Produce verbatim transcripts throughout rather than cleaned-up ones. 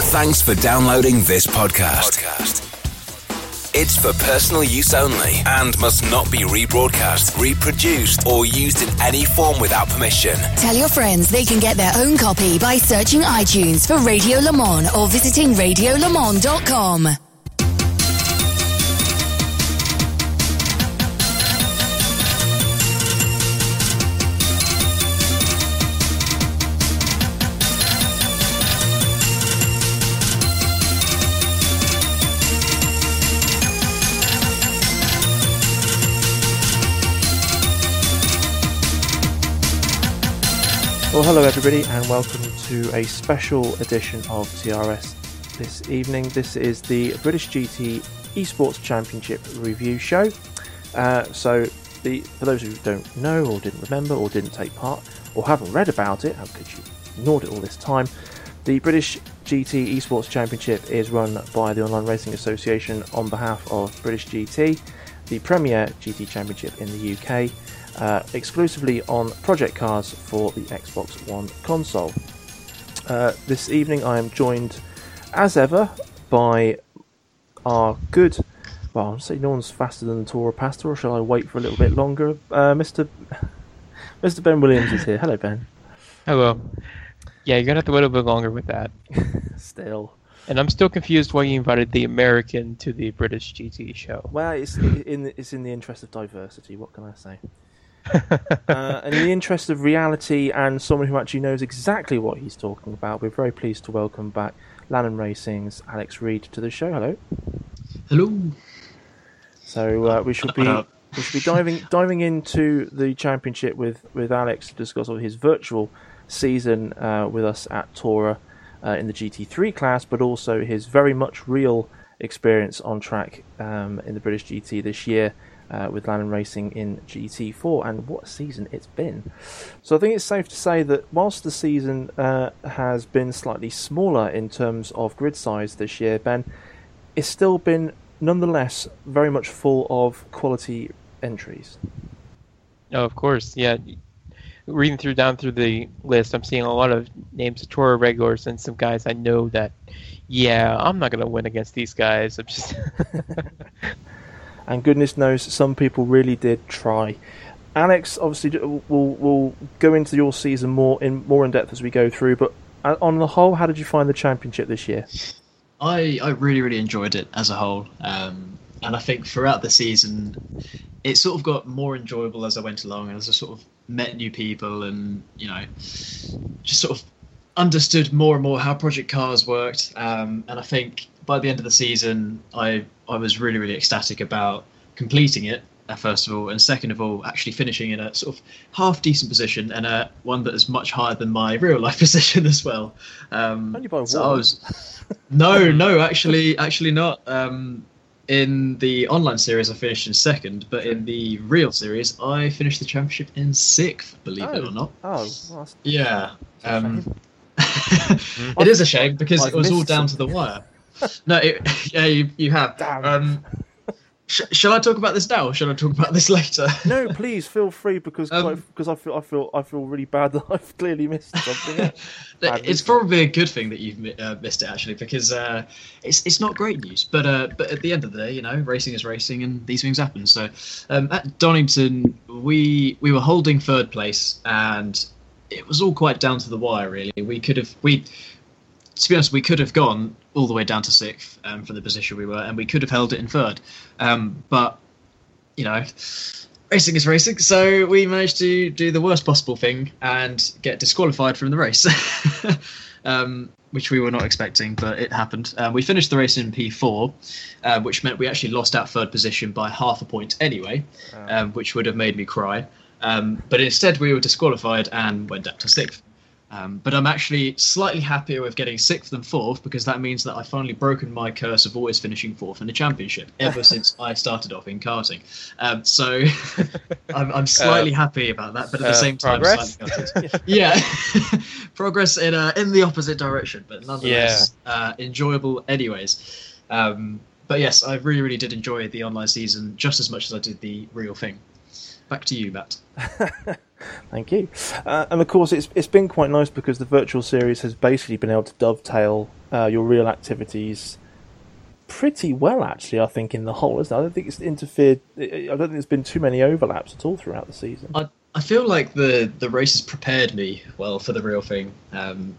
Thanks for downloading this podcast. podcast. It's for personal use only and must not be rebroadcast, reproduced, or used in any form without permission. Tell your friends they can get their own copy by searching iTunes for Radio Le Mans or visiting radio le mans dot com. Well, hello everybody and welcome to a special edition of T R S this evening. This is the British G T Esports Championship review show. Uh, so, the, for those who don't know or didn't remember or didn't take part or haven't read about it, how could you ignored it all this time, the British G T Esports Championship is run by the Online Racing Association on behalf of British G T, the premier G T Championship in the U K. Uh, exclusively on Project Cars for the Xbox One console. Uh, this evening I am joined, as ever, by our good, well, I'm saying no one's faster than the Tora Pastor, or shall I wait for a little bit longer? Uh, Mister Mister Ben Williams is here. Hello, Ben. Hello. Yeah, you're going to have to wait a bit longer with that. Still. And I'm still confused why you invited the American to the British G T show. Well, it's in, it's in the interest of diversity, what can I say? uh, in the interest of reality and someone who actually knows exactly what he's talking about, we're very pleased to welcome back Lanham Racing's Alex Reed to the show. Hello. Hello. So uh, we should be we should be diving diving into the championship with, with Alex to discuss his virtual season uh, with us at Tora uh, in the G T three class, but also his very much real experience on track um, in the British G T this year. Uh, with Lanham Racing in G T four, and what a season it's been. So I think it's safe to say that whilst the season uh, has been slightly smaller in terms of grid size this year, Ben, it's still been nonetheless very much full of quality entries. Oh, of course, yeah. Reading through down through the list, I'm seeing a lot of names of Toro regulars and some guys I know that, yeah, I'm not going to win against these guys. I'm just... And goodness knows, some people really did try. Alex, obviously, we'll, we'll go into your season more in more in depth as we go through. But on the whole, how did you find the championship this year? I, I really, really enjoyed it as a whole. Um, and I think throughout the season, it sort of got more enjoyable as I went along, as I sort of met new people and, you know, just sort of understood more and more how Project Cars worked. Um, and I think by the end of the season, I I was really, really ecstatic about completing it, uh, first of all, and second of all, actually finishing in a sort of half-decent position and uh, one that is much higher than my real-life position as well. Um, Only by so one. I was, no, no, actually, actually not. Um, in the online series, I finished in second, but in the real series, I finished the championship in sixth, believe oh. it or not. Oh, well, that's, yeah. that's Um, it is a shame because I've it was all missed down something. to the wire. No, it, yeah, you, you have. Damn. Um, sh- shall I talk about this now, or shall I talk about this later? No, please feel free because Um, quite, because I feel I feel I feel really bad that I've clearly missed something. It's probably a good thing that you've mi- uh, missed it, actually, because uh, it's it's not great news. But uh, but at the end of the day, you know, racing is racing, and these things happen. So um, at Donington, we we were holding third place, and it was all quite down to the wire. Really, we could have we. To be honest, we could have gone all the way down to sixth um, from the position we were, and we could have held it in third. Um, but, you know, racing is racing, so we managed to do the worst possible thing and get disqualified from the race, um, which we were not expecting, but it happened. Um, we finished the race in P four, uh, which meant we actually lost out third position by half a point anyway, um, which would have made me cry. Um, but instead, we were disqualified and went up to sixth. Um, but I'm actually slightly happier with getting sixth and fourth because that means that I've finally broken my curse of always finishing fourth in the championship ever since I started off in karting. Um, so I'm, I'm slightly uh, happy about that, but at the uh, same time, progress? slightly gutted. Yeah, progress in uh, in the opposite direction, but nonetheless yeah. uh, enjoyable anyways. Um, but yes, I really, really did enjoy the online season just as much as I did the real thing. Back to you, Matt. Thank you. Uh, and of course, it's it's been quite nice because the virtual series has basically been able to dovetail uh, your real activities pretty well, actually, I think, in the whole, isn't it? I don't think it's interfered. I don't think there's been too many overlaps at all throughout the season. I, I feel like the, the races prepared me well for the real thing. Um,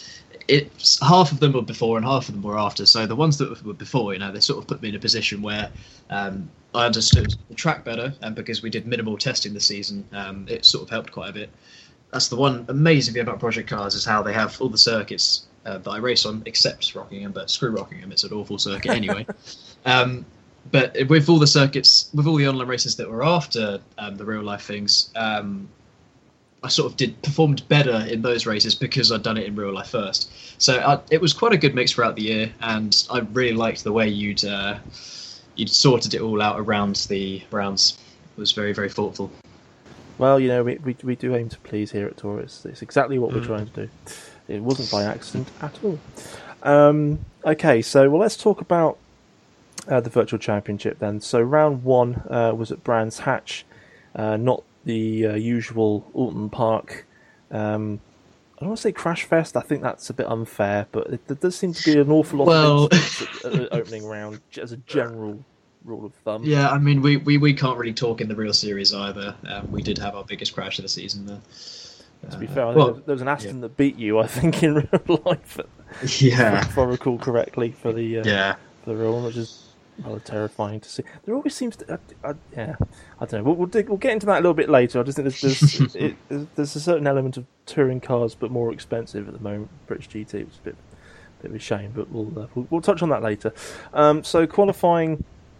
it's half of them were before and half of them were after. So the ones that were before, you know, they sort of put me in a position where um, I understood the track better, and because we did minimal testing this season, um, it sort of helped quite a bit. That's the one amazing thing about Project Cars, is how they have all the circuits uh, that I race on, except Rockingham, but screw Rockingham, it's an awful circuit anyway. um, but with all the circuits, with all the online races that were after um, the real life things, um, I sort of did performed better in those races because I'd done it in real life first. So I, it was quite a good mix throughout the year, and I really liked the way you'd uh, you'd sorted it all out around the rounds. It was very, very thoughtful. Well, you know, we we, we do aim to please here at Taurus. It's exactly what we're mm. trying to do. It wasn't by accident at all. Um, okay, so well, let's talk about uh, the Virtual Championship then. So round one uh, was at Brands Hatch, uh, not the uh, usual Alton Park. Um, I don't want to say Crash Fest. I think that's a bit unfair, but it, there does seem to be an awful lot well... of incidents at the opening round as a general rule of thumb. Yeah, I mean, we, we, we can't really talk in the real series either. Um, we did have our biggest crash of the season there. Uh, to be fair, I well, think there was an Aston yeah. that beat you, I think, in real life. Yeah. If I recall correctly, for the uh, yeah. for the real one, which is rather terrifying to see. There always seems to, uh, uh, yeah, I don't know. We'll we'll, dig, we'll get into that a little bit later. I just think there's there's, it, there's a certain element of touring cars, but more expensive at the moment. British G T, which is a bit, bit of a shame, but we'll uh, we'll, we'll touch on that later. Um, so qualifying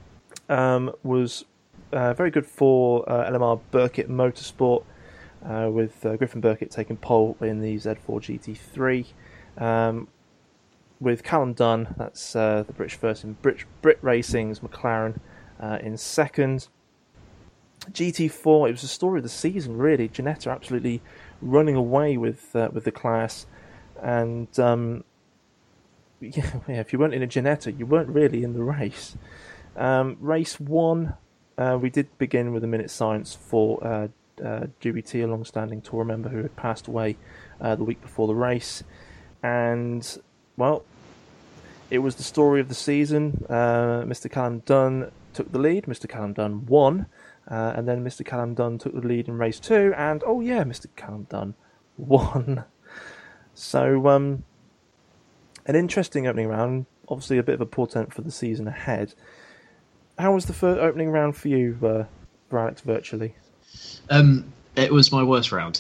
um, was uh, very good for uh, L M R Burkett Motorsport, uh, with uh, Griffin Burkett taking pole in the Z four G T three. Um, with Callum Dunn, that's uh, the British first in Brit, Brit Racing's McLaren uh, in second. G T four, it was the story of the season, really. Ginetta absolutely running away with uh, with the class, and um, yeah, if you weren't in a Ginetta, you weren't really in the race. Um, race one, uh, we did begin with a minute silence for uh, uh, Juby T, a long-standing tour member who had passed away uh, the week before the race, and well, it was the story of the season. Uh, Mister Callum Dunn took the lead. Mister Callum Dunn won. Uh, and then Mister Callum Dunn took the lead in race two. And, oh yeah, Mister Callum Dunn won. So, um, an interesting opening round. Obviously a bit of a portent for the season ahead. How was the first opening round for you, uh, for Alex, virtually? Um, it was my worst round.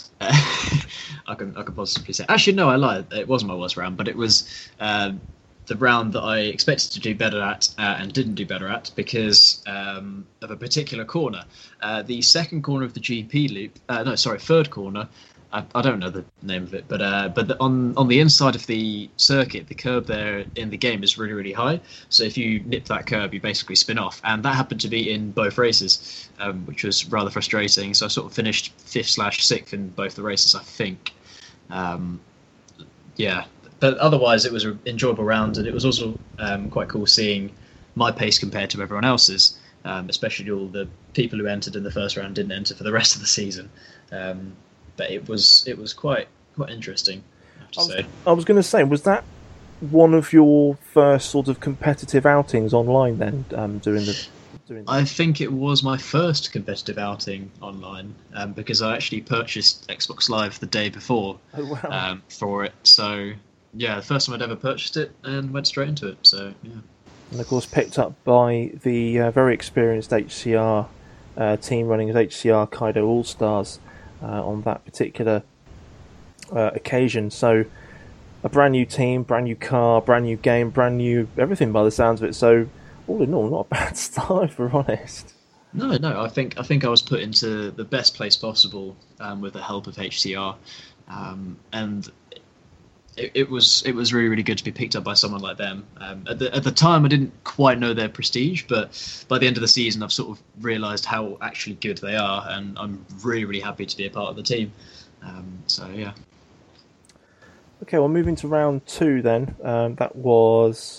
I can I can possibly say. Actually, no, I lied. It wasn't my worst round, but it was um, the round that I expected to do better at uh, and didn't do better at because um, of a particular corner. Uh, the second corner of the G P loop. Uh, no, sorry, third corner. I, I don't know the name of it, but uh, but the, on on the inside of the circuit, the curb there in the game is really really high. So if you nip that curb, you basically spin off, and that happened to be in both races, um, which was rather frustrating. So I sort of finished fifth slash sixth in both the races, I think. Um, yeah, but otherwise it was an enjoyable round, and it was also um, quite cool seeing my pace compared to everyone else's, um, especially all the people who entered in the first round didn't enter for the rest of the season. Um, but it was it was quite quite interesting, I have to I was, say. I was going to say, was that one of your first sort of competitive outings online then, um, doing the... Doing I think it was my first competitive outing online, um, because I actually purchased Xbox Live the day before oh, wow. um, for it. So, yeah, the first time I'd ever purchased it and went straight into it. So, yeah. And of course picked up by the uh, very experienced H C R uh, team running as H C R Kaido All-Stars uh, on that particular uh, occasion. So a brand new team, brand new car, brand new game, brand new everything by the sounds of it. So all in all, not a bad start, if we're honest. No, no, I think I think I was put into the best place possible um, with the help of H C R, um, and it, it was it was really really good to be picked up by someone like them. Um, at the at the time, I didn't quite know their prestige, but by the end of the season, I've sort of realised how actually good they are, and I'm really really happy to be a part of the team. Um, so yeah. Okay, well, moving to round two then. Um, that was.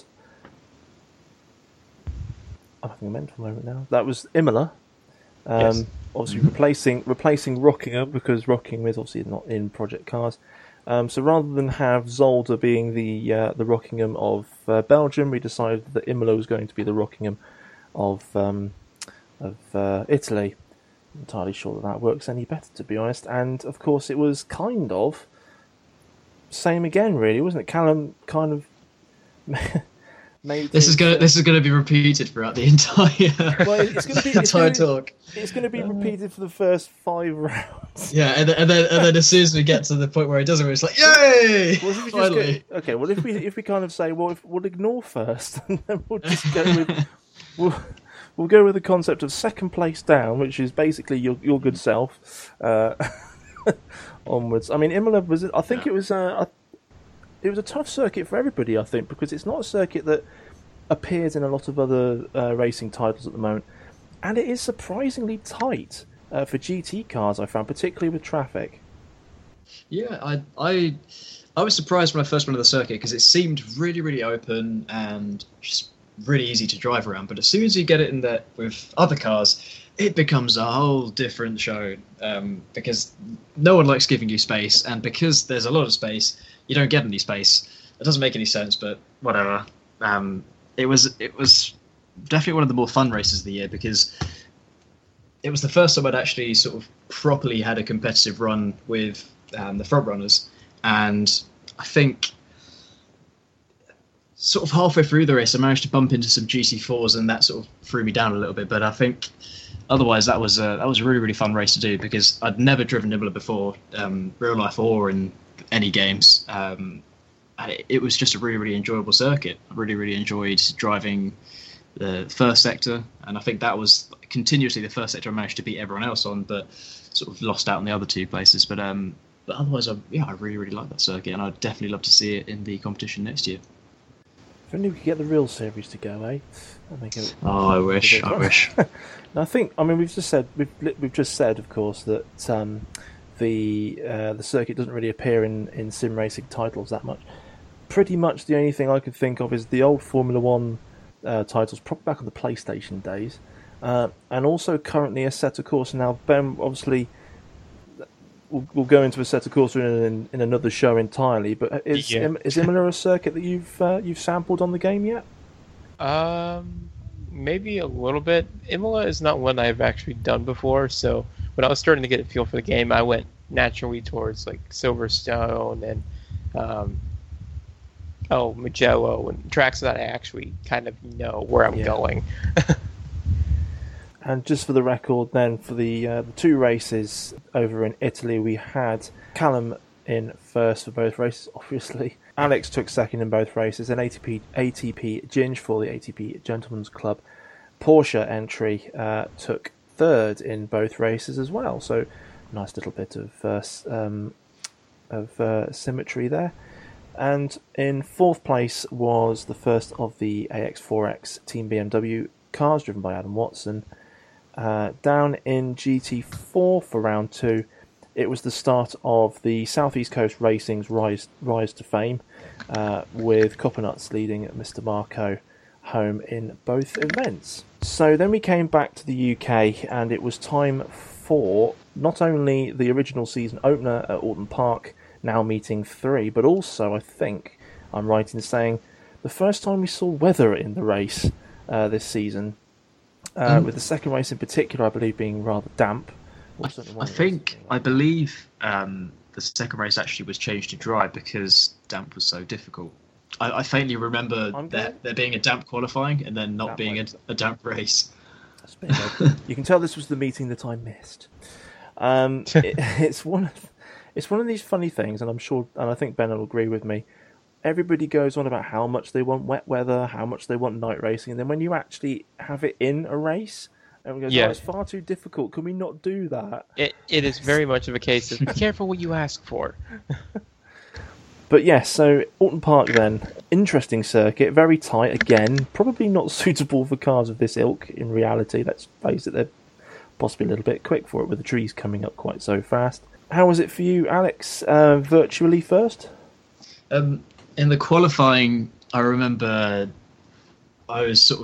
I'm having a mental moment now. That was Imola. Um, yes. Obviously mm-hmm. replacing replacing Rockingham, because Rockingham is obviously not in Project Cars. Um, so rather than have Zolder being the uh, the Rockingham of uh, Belgium, we decided that Imola was going to be the Rockingham of um, of uh, Italy. I'm entirely sure that that works any better, to be honest. And of course, it was kind of same again, really, wasn't it? Callum kind of made this is going to, this is going to be repeated throughout the entire well, it's going to be, entire it's gonna, talk. It's going to be repeated for the first five rounds. Yeah, and then, and then and then as soon as we get to the point where it doesn't, it's like, yay! Well, if we Finally. just go, okay, well, if we if we kind of say, well, if, we'll ignore first, and then we'll just go with we'll, we'll go with the concept of second place down, which is basically your your good self. Uh, onwards. I mean, Imola was. I think yeah. it was. Uh, a, it was a tough circuit for everybody. I think because it's not a circuit that appears in a lot of other uh, racing titles at the moment, and it is surprisingly tight uh, for G T cars. I found, particularly with traffic. Yeah, I I I was surprised when I first went to the circuit because it seemed really really open and just really easy to drive around. But as soon as you get it in there with other cars, it becomes a whole different show um, because no one likes giving you space, and because there's a lot of space, you don't get any space. It doesn't make any sense, but whatever. Um, it was it was definitely one of the more fun races of the year because it was the first time I'd actually sort of properly had a competitive run with um, the front runners, and I think sort of halfway through the race I managed to bump into some G T fours, and that sort of threw me down a little bit. But I think otherwise that was a, that was a really really fun race to do because I'd never driven Imola before, um, real life or in any games. Um, and it, it was just a really really enjoyable circuit. I really really enjoyed driving the first sector, and I think that was continuously the first sector I managed to beat everyone else on, but sort of lost out in the other two places. But um, but otherwise, I, yeah, I really really like that circuit, and I'd definitely love to see it in the competition next year. If only we could get the real series to go, eh? Make it oh, I wish, I wish. I think, I mean, we've just said, we've we've just said, of course, that um, the uh, the circuit doesn't really appear in, in sim racing titles that much. Pretty much the only thing I could think of is the old Formula One uh, titles, probably back on the PlayStation days, uh, and also currently Assetto Corsa. Now, Ben, obviously, we'll, we'll go into Assetto Corsa in, in in another show entirely. But is yeah. is Imola a circuit that you've uh, you've sampled on the game yet? Um, maybe a little bit. Imola is not one I've actually done before, so when I was starting to get a feel for the game, I went naturally towards like Silverstone and um, oh Mugello and tracks that I actually kind of know where I'm yeah. going. And just for the record, then, for the uh, the two races over in Italy, we had Callum in first for both races, obviously. Alex took second in both races, and A T P A T P Ginge for the A T P Gentlemen's Club Porsche entry uh, took third in both races as well. So, nice little bit of uh, um, of uh, symmetry there. And in fourth place was the first of the A X four X Team B M W cars, driven by Adam Watson. Uh, down in G T four for round two, it was the start of the Southeast Coast Racing's rise rise to fame, uh, with Coppernuts leading Mister Marco home in both events. So then we came back to the U K, and it was time for not only the original season opener at Alton Park, now meeting three, but also, I think I'm right in saying, the first time we saw weather in the race uh, this season. Uh, mm. With the second race in particular, I believe, being rather damp. I, I think, I believe um, the second race actually was changed to dry because damp was so difficult. I, I faintly remember there, there being a damp qualifying and then not damp being a, a damp race. You can tell this was the meeting that I missed. Um, it, it's one of, it's one of these funny things, and I'm sure, and I think Ben will agree with me. Everybody goes on about how much they want wet weather, how much they want night racing, and then when you actually have it in a race, everyone goes, yeah. oh, it's far too difficult, can we not do that? It It is very much of a case of be careful what you ask for. But yes, so Alton Park then, interesting circuit, very tight again, probably not suitable for cars of this ilk in reality, let's face it, they're possibly a little bit quick for it with the trees coming up quite so fast. How was it for you, Alex, uh, virtually first? Um... In the qualifying, I remember I was sort of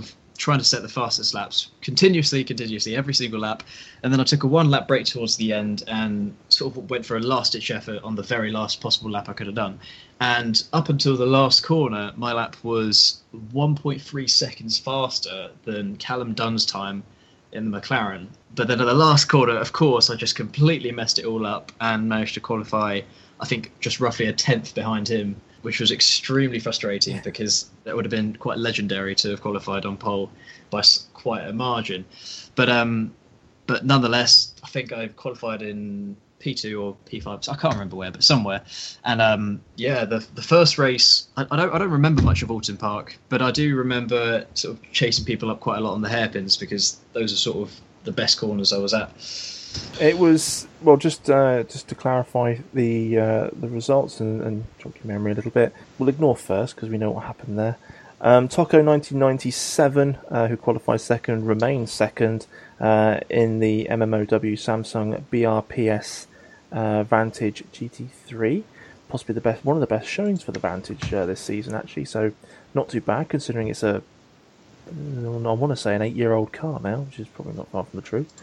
trying to set the fastest laps continuously, continuously, every single lap. And then I took a one lap break towards the end and sort of went for a last ditch effort on the very last possible lap I could have done. And up until the last corner, my lap was one point three seconds faster than Callum Dunn's time in the McLaren. But then at the last corner, of course, I just completely messed it all up and managed to qualify, I think, just roughly a tenth behind him, which was extremely frustrating because that would have been quite legendary to have qualified on pole by quite a margin. But um, but nonetheless, I think I qualified in P two or P five. So I can't remember where, but somewhere. And um, yeah, the the first race, I, I don't I don't remember much of Alton Park, but I do remember sort of chasing people up quite a lot on the hairpins because those are sort of the best corners I was at. It was, well, just uh, just to clarify the uh, the results and, and jog your memory a little bit. We'll ignore first because we know what happened there. Um, Tocco nineteen ninety-seven, uh, who qualified second, remained second uh, in the M M O W Samsung B R P S uh, Vantage G T three. Possibly the best, one of the best showings for the Vantage uh, this season, actually. So not too bad considering it's a, I want to say an eight-year-old car now, which is probably not far from the truth.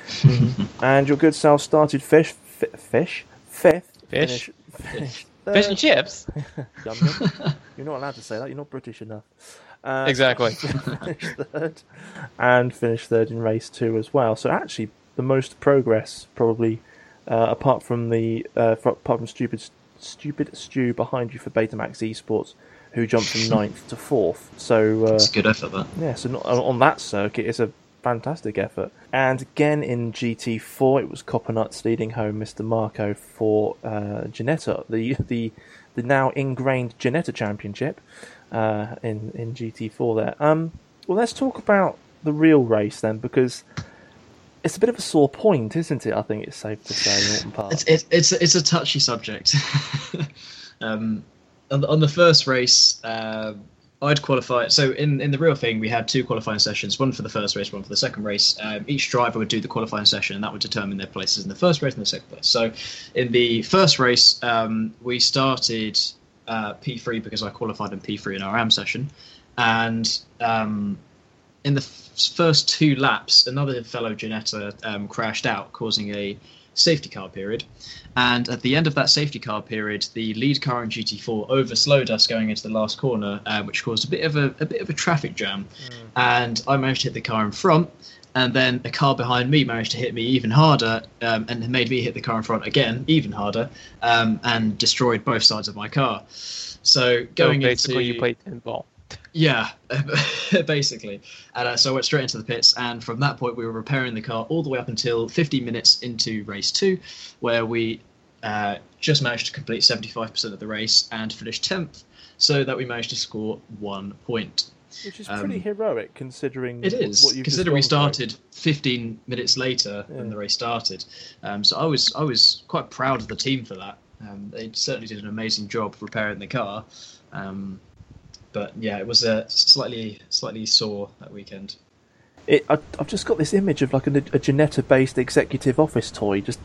And your good self started fish, f- fish, fifth, Fish, finish, finish, fish and chips. Yum, yum. You're not allowed to say that. You're not British enough. Uh, Exactly. Finished third, and finished third in race two as well. So actually, the most progress probably, uh, apart from the uh, for, apart from stupid stupid Stu behind you for Betamax Esports, who jumped from ninth to fourth. So uh, It's a good effort, that. yeah, so not, on that circuit, it's a fantastic effort. And again in G T four, it was Coppernuts leading home Mister Marco for uh, Ginetta, the the the now ingrained Ginetta Championship uh, in in G T four. There. Um, well, let's talk about the real race then, because it's a bit of a sore point, isn't it? I think it's safe to say, Alton Park. It's it's it's, it's a touchy subject. um, on, the, on the first race, uh, I'd qualified. So in, in the real thing, we had two qualifying sessions, one for the first race, one for the second race. Um, each driver would do the qualifying session, and that would determine their places in the first race and the second place. So in the first race, um, we started uh, P three because I qualified in P three in our A M session. And um, in the f- first two laps, another fellow Ginetta um, crashed out, causing a safety car period. And at the end of that safety car period, the lead car in G T four overslowed us going into the last corner, uh, which caused a bit of a, a bit of a traffic jam. Mm. And I managed to hit the car in front, and then a car behind me managed to hit me even harder, um, and made me hit the car in front again even harder, um, and destroyed both sides of my car. So going so basically, into, you played pinball. Yeah, basically. And uh, so I went straight into the pits, and from that point we were repairing the car all the way up until fifteen minutes into race two, where we uh, just managed to complete seventy-five percent of the race and finished tenth, so that we managed to score one point. Which is pretty um, heroic, considering it is. What you've considering we started through. fifteen minutes later yeah. than the race started. Um, so I was I was quite proud of the team for that. Um, they certainly did an amazing job repairing the car. Um, But yeah, it was uh, slightly slightly sore that weekend. It, I, I've just got this image of like a, a Ginetta-based executive office toy. Just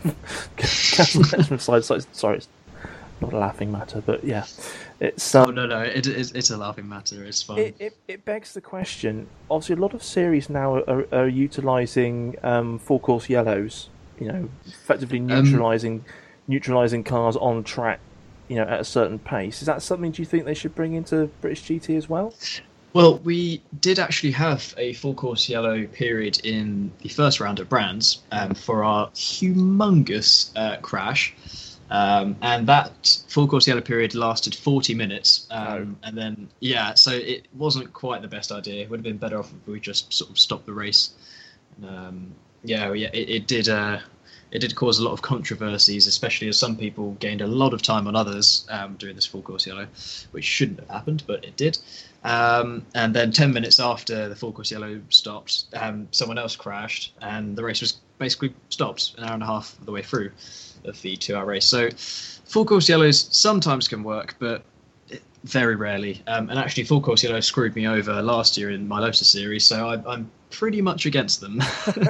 sorry, sorry, it's not a laughing matter, but yeah, it's. Um, oh no, no, it, it, it's a laughing matter. It's fine. It, it, it begs the question. Obviously, a lot of series now are, are utilising um, full course yellows. You know, effectively neutralising um, neutralising cars on track. You know, at a certain pace. Is that something do you think they should bring into British G T as well? Well, we did actually have a full course yellow period in the first round of Brands um, for our humongous uh, crash. Um, and that full course yellow period lasted forty minutes. Um, oh. And then, yeah, so it wasn't quite the best idea. It would have been better off if we just sort of stopped the race. Um, yeah, yeah, it, it did... Uh, It did cause a lot of controversies, especially as some people gained a lot of time on others um, doing this full course yellow, which shouldn't have happened, but it did. Um, and then ten minutes after the full course yellow stopped, um, someone else crashed, and the race was basically stopped an hour and a half of the way through of the two-hour race. So full course yellows sometimes can work, but very rarely. Um, and actually, full course yellow screwed me over last year in my Lotus series, so I, I'm pretty much against them.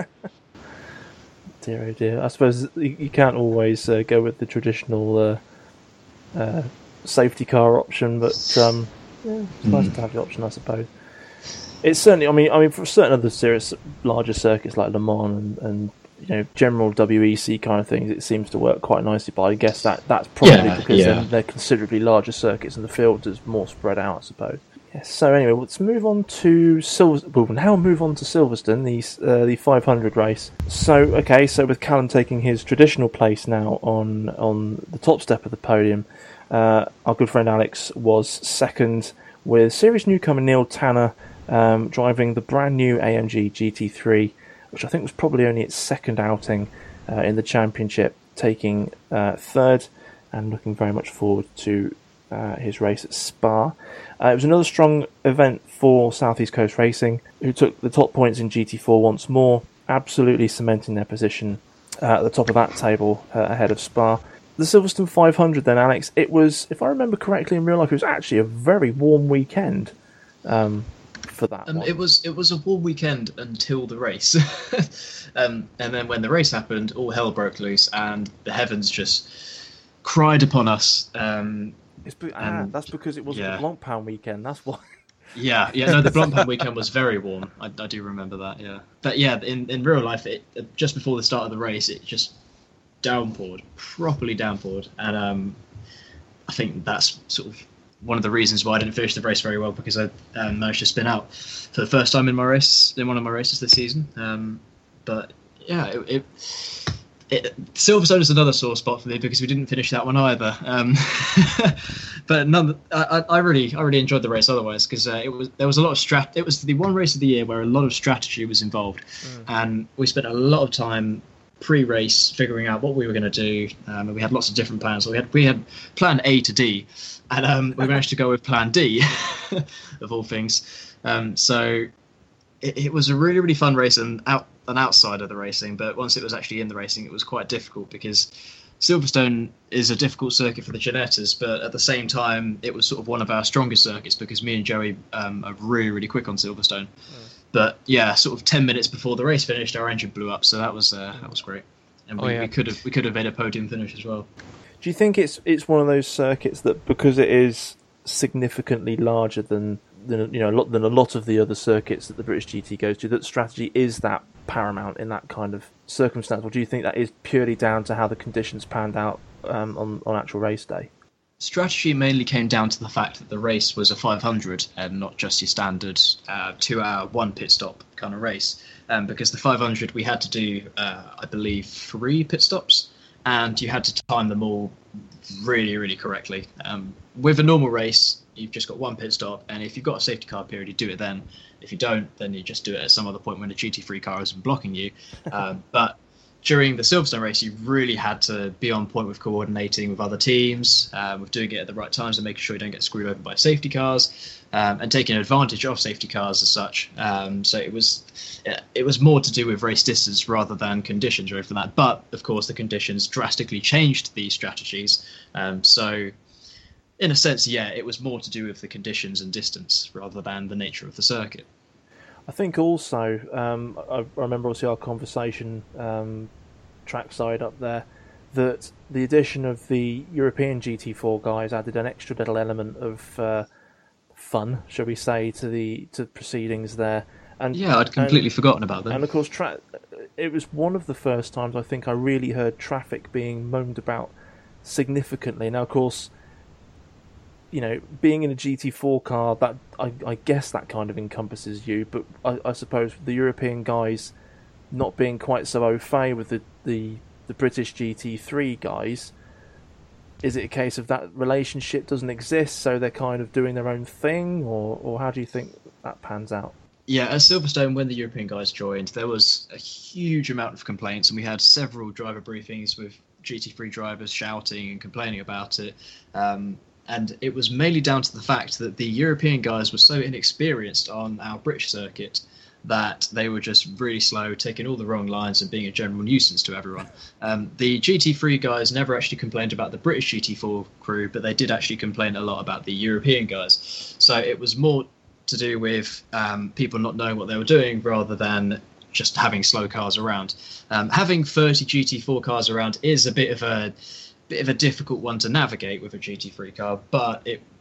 Dear, oh dear. I suppose you can't always uh, go with the traditional uh, uh, safety car option, but um, yeah, it's mm. nice to have the option, I suppose. it's certainly. I mean, I mean, for certain other serious larger circuits like Le Mans and, and you know general W E C kind of things, it seems to work quite nicely. But I guess that that's probably Yeah, because yeah. They're, they're considerably larger circuits, and the field is more spread out, I suppose. Yes. So anyway, let's move on to Silver. Well, now move on to Silverstone, the uh, the five hundred race. So okay, so with Callum taking his traditional place now on on the top step of the podium, uh, our good friend Alex was second, with series newcomer Neil Tanner um, driving the brand new A M G G T three, which I think was probably only its second outing uh, in the championship, taking uh, third, and looking very much forward to uh, his race at Spa. Uh, it was another strong event for Southeast Coast Racing, who took the top points in G T four once more, absolutely cementing their position uh, at the top of that table uh, ahead of Spa. The Silverstone five hundred then, Alex, it was, if I remember correctly in real life, it was actually a very warm weekend um, for that Um, one. it was it was a warm weekend until the race, um, and then when the race happened, all hell broke loose, and the heavens just cried upon us. Um, It's be- ah, and- that's because it wasn't yeah. the Blancpain weekend, that's why. yeah, yeah, no, the Blancpain weekend was very warm. I, I do remember that. Yeah, but yeah, in, in real life, it just before the start of the race, it just downpoured, properly downpoured, and um, I think that's sort of one of the reasons why I didn't finish the race very well, because I um, managed to spin out for the first time in my race, in one of my races this season. Um, but yeah, it, it, it Silverstone is another sore spot for me because we didn't finish that one either. Um, but none, I, I really, I really enjoyed the race otherwise, because uh, it was there was a lot of strat. It was the one race of the year where a lot of strategy was involved, mm. and we spent a lot of time pre-race figuring out what we were going to do, um, and we had lots of different plans. So we had we had plan A to D, and um, we managed to go with plan D, of all things. Um, so it, it was a really really fun race, and out and outside of the racing. But once it was actually in the racing, it was quite difficult, because Silverstone is a difficult circuit for the Ginettas, but at the same time, it was sort of one of our strongest circuits, because me and Joey um, are really really quick on Silverstone. Mm. But yeah, sort of ten minutes before the race finished, our engine blew up, so that was uh, that was great, and we, oh, yeah. we could have we could have made a podium finish as well. Do you think it's it's one of those circuits that, because it is significantly larger than than you know a lot than a lot of the other circuits that the British G T goes to, that strategy is that paramount in that kind of circumstance, or do you think that is purely down to how the conditions panned out um, on on actual race day? Strategy mainly came down to the fact that the race was a five hundred and not just your standard uh, two-hour one pit stop kind of race. Um, because the five hundred, we had to do, uh, I believe, three pit stops, and you had to time them all really, really correctly. Um, with a normal race, you've just got one pit stop, and if you've got a safety car period, you do it then. If you don't, then you just do it at some other point when a G T three car isn't blocking you. Um, but during the Silverstone race, you really had to be on point with coordinating with other teams, um, with doing it at the right times and making sure you don't get screwed over by safety cars, um, and taking advantage of safety cars as such. Um, so it was it was more to do with race distance rather than conditions or anything like that. But, of course, the conditions drastically changed these strategies. Um, so, in a sense, yeah, it was more to do with the conditions and distance rather than the nature of the circuit. I think also, um, I remember obviously our conversation um, trackside up there, that the addition of the European G T four guys added an extra little element of uh, fun, shall we say, to the to proceedings there. And yeah, I'd completely and, forgotten about that. And of course, tra- it was one of the first times I think I really heard traffic being moaned about significantly. Now, of course, you know, being in a G T four car, that I, I guess that kind of encompasses you, but I, I suppose the European guys not being quite so au fait with the, the, the British G T three guys, is it a case of that relationship doesn't exist, so they're kind of doing their own thing, or, or how do you think that pans out? Yeah, at Silverstone, when the European guys joined, there was a huge amount of complaints, and we had several driver briefings with G T three drivers shouting and complaining about it. Um, And it was mainly down to the fact that the European guys were so inexperienced on our British circuit that they were just really slow, taking all the wrong lines and being a general nuisance to everyone. Um, the G T three guys never actually complained about the British G T four crew, but they did actually complain a lot about the European guys. So it was more to do with um, people not knowing what they were doing rather than just having slow cars around. Um, having thirty G T four cars around is a bit of a bit of a difficult one to navigate with a G T three car, but it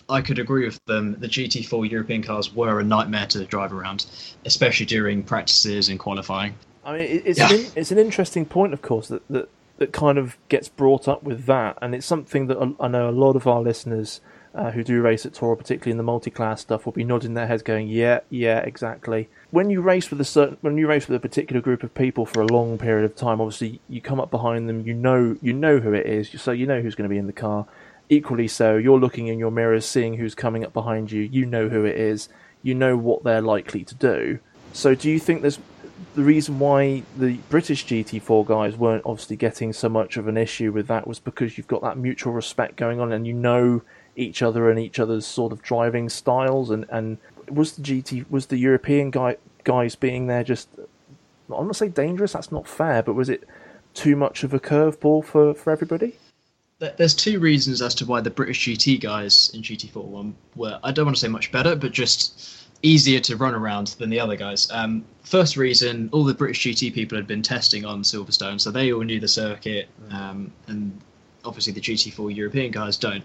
I could agree with them. The G T four European cars were a nightmare to drive around, especially during practices and qualifying. I mean, it- it's Yeah. an, it's an interesting point, of course, that, that that kind of gets brought up with that, and it's something that I I know a lot of our listeners uh, who do race at Toro, particularly in the multi-class stuff, will be nodding their heads, going, "Yeah, yeah, exactly." When you race with a certain, when you race with a particular group of people for a long period of time, obviously you come up behind them, you know, you know who it is, so you know who's going to be in the car. Equally so, you're looking in your mirrors, seeing who's coming up behind you. You know who it is. You know what they're likely to do. So, do you think there's the reason why the British G T four guys weren't obviously getting so much of an issue with that was because you've got that mutual respect going on, and you know each other and each other's sort of driving styles, and, and was the G T was the European guy guys being there just, I'm not say dangerous, that's not fair, but was it too much of a curveball for, for everybody? There's two reasons as to why the British G T guys in G T four one were, I don't want to say much better, but just easier to run around than the other guys. Um, first reason, all the British G T people had been testing on Silverstone, so they all knew the circuit, um, and obviously the G T four European guys don't.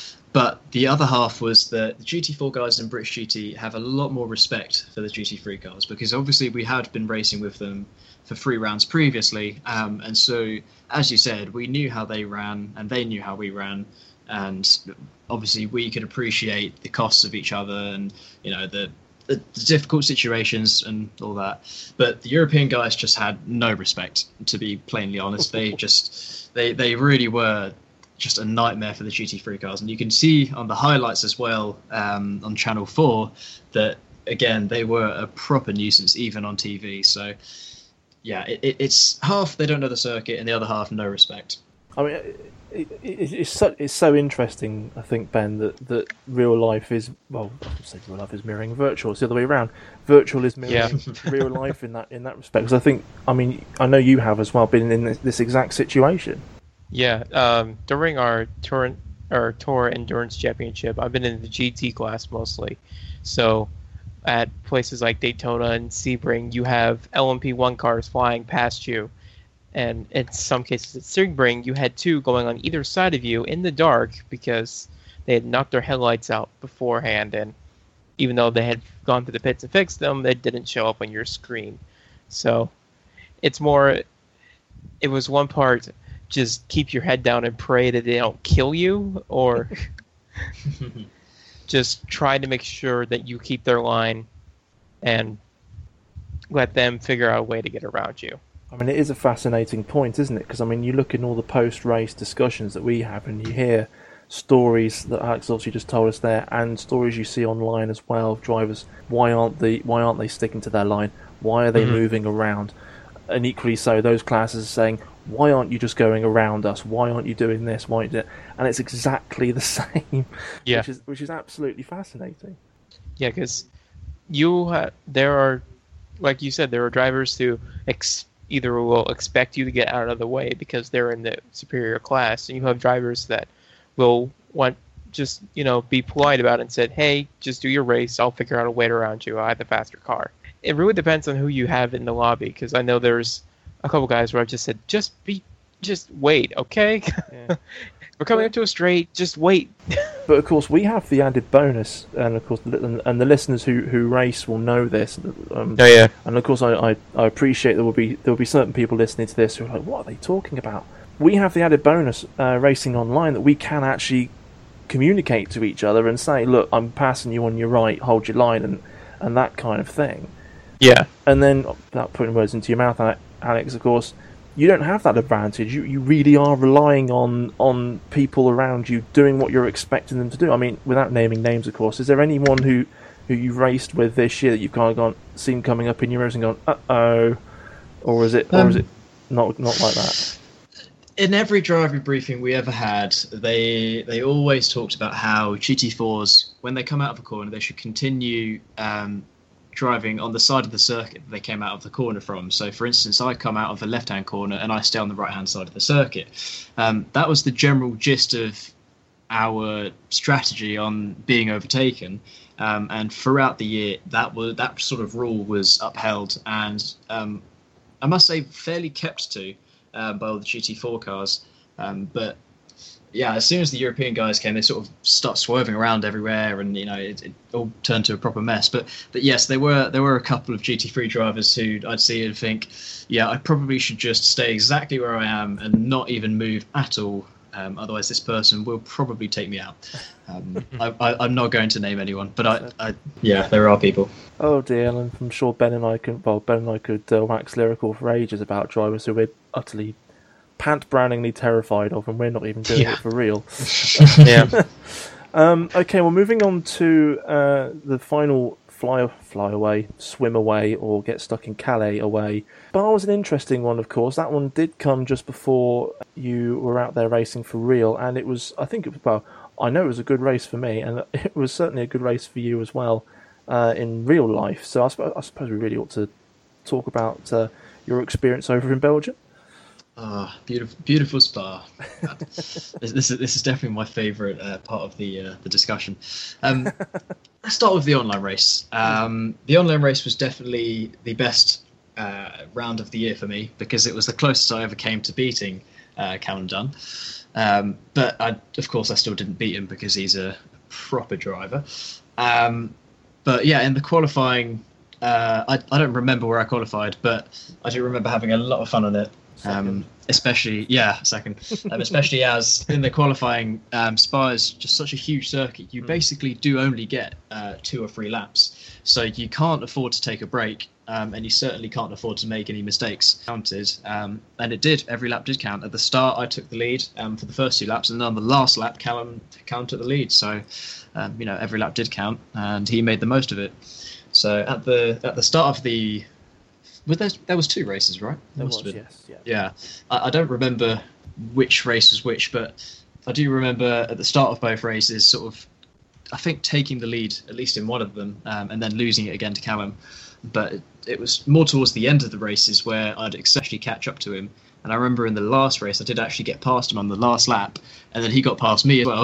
But the other half was that the G T four guys and British G T have a lot more respect for the G T three cars, because obviously we had been racing with them for three rounds previously, um, and so, as you said, we knew how they ran and they knew how we ran, and obviously we could appreciate the costs of each other and, you know, the, the, the difficult situations and all that. But the European guys just had no respect, to be plainly honest. They just they they really were just a nightmare for the G T three cars, and you can see on the highlights as well, um, on Channel four, that again they were a proper nuisance even on T V. So yeah, it, it, it's half they don't know the circuit and the other half no respect. I mean, it, it, it's so it's so interesting. I think, Ben, that, that real life is, well, I would say real life is mirroring virtual. It's the other way around. Virtual is mirroring Yeah. real life in that in that respect. Because I think, I mean, I know you have as well been in this, this exact situation. Yeah, um, during our tour, our tour endurance championship, I've been in the G T class mostly. So at places like Daytona and Sebring, you have L M P one cars flying past you. And in some cases at Sebring, you had two going on either side of you in the dark because they had knocked their headlights out beforehand. And even though they had gone to the pits and fixed them, they didn't show up on your screen. So it's more, it was one part, just keep your head down and pray that they don't kill you, or just try to make sure that you keep their line and let them figure out a way to get around you. I mean, it is a fascinating point, isn't it? Because, I mean, you look in all the post-race discussions that we have, and you hear stories that Alex obviously just told us there, and stories you see online as well of drivers. Why aren't they? Why aren't they sticking to their line? Why are they mm-hmm. moving around? And equally so, those classes are saying, "Why aren't you just going around us? Why aren't you doing this? Why aren't you doing?" And it's exactly the same. Yeah, which is which is absolutely fascinating. Yeah, because you ha- there are, like you said, there are drivers who ex- either will expect you to get out of the way because they're in the superior class, and you have drivers that will want just, you know, be polite about it and said, "Hey, just do your race. I'll figure out a way around you. I have the faster car." It really depends on who you have in the lobby, because I know there's a couple guys where I've just said, "Just be, just wait, okay? Yeah. We're coming up to a straight. Just wait." But of course, we have the added bonus, and of course, and, and the listeners who, who race will know this. Um, oh yeah. And of course, I, I, I appreciate there will be there will be certain people listening to this who are like, "What are they talking about?" We have the added bonus uh, racing online that we can actually communicate to each other and say, "Look, I'm passing you on your right. Hold your line," and and that kind of thing. Yeah. And then, without putting words into your mouth, Alex, of course, you don't have that advantage. You you really are relying on on people around you doing what you're expecting them to do. I mean, without naming names, of course, is there anyone who, who you've raced with this year that you've kind of gone seen coming up in your ears and gone, uh oh, or is it um, or is it not not like that? In every driver briefing we ever had, they they always talked about how G T fours, when they come out of a corner, they should continue um, driving on the side of the circuit that they came out of the corner from. So, for instance, I come out of the left-hand corner and I stay on the right-hand side of the circuit. Um, that was the general gist of our strategy on being overtaken. Um, and throughout the year, that was that sort of rule was upheld, and um, I must say, fairly kept to um, by all the G T four cars. Um, but yeah, as soon as the European guys came, they sort of start swerving around everywhere, and you know it, it all turned to a proper mess. But but yes, there were there were a couple of G T three drivers who I'd see and think, yeah, I probably should just stay exactly where I am and not even move at all. Um, otherwise, this person will probably take me out. Um, I, I, I'm not going to name anyone, but I, I yeah, there are people. Oh dear, and I'm sure Ben and I can. Well, Ben and I could uh, wax lyrical for ages about drivers who we're utterly pant-browningly terrified of, and we're not even doing Yeah. it for real. Yeah. Um, okay, well, moving on to uh, the final fly fly away, swim away, or get stuck in Calais away. Spa was an interesting one, of course. That one did come just before you were out there racing for real, and it was, I think it was, well, I know it was a good race for me, and it was certainly a good race for you as well uh, in real life. So I suppose, I suppose we really ought to talk about uh, your experience over in Belgium. Ah, beautiful, beautiful Spa. this, this is this is definitely my favourite uh, part of the uh, the discussion. Um, let's start with the online race. Um, the online race was definitely the best uh, round of the year for me because it was the closest I ever came to beating uh, Callum Dunn. Um, but I, of course, I still didn't beat him because he's a proper driver. Um, but yeah, in the qualifying, uh, I I don't remember where I qualified, but I do remember having a lot of fun on it. Um, especially, yeah, second. Um, especially as in the qualifying, um, Spa is just such a huge circuit. You mm. basically do only get uh, two or three laps, so you can't afford to take a break, um, and you certainly can't afford to make any mistakes. Counted, um, and it did. Every lap did count. At the start, I took the lead um, for the first two laps, and then on the last lap, Callum counted the lead. So, um, you know, every lap did count, and he made the most of it. So at the at the start of the Was there, there was two races, right? There Must was, have been. yes. Yeah. Yeah. I, I don't remember which race was which, but I do remember at the start of both races sort of, I think, taking the lead, at least in one of them, um, and then losing it again to Callum. But it, it was more towards the end of the races where I'd actually catch up to him. And I remember in the last race, I did actually get past him on the last lap, and then he got past me as well.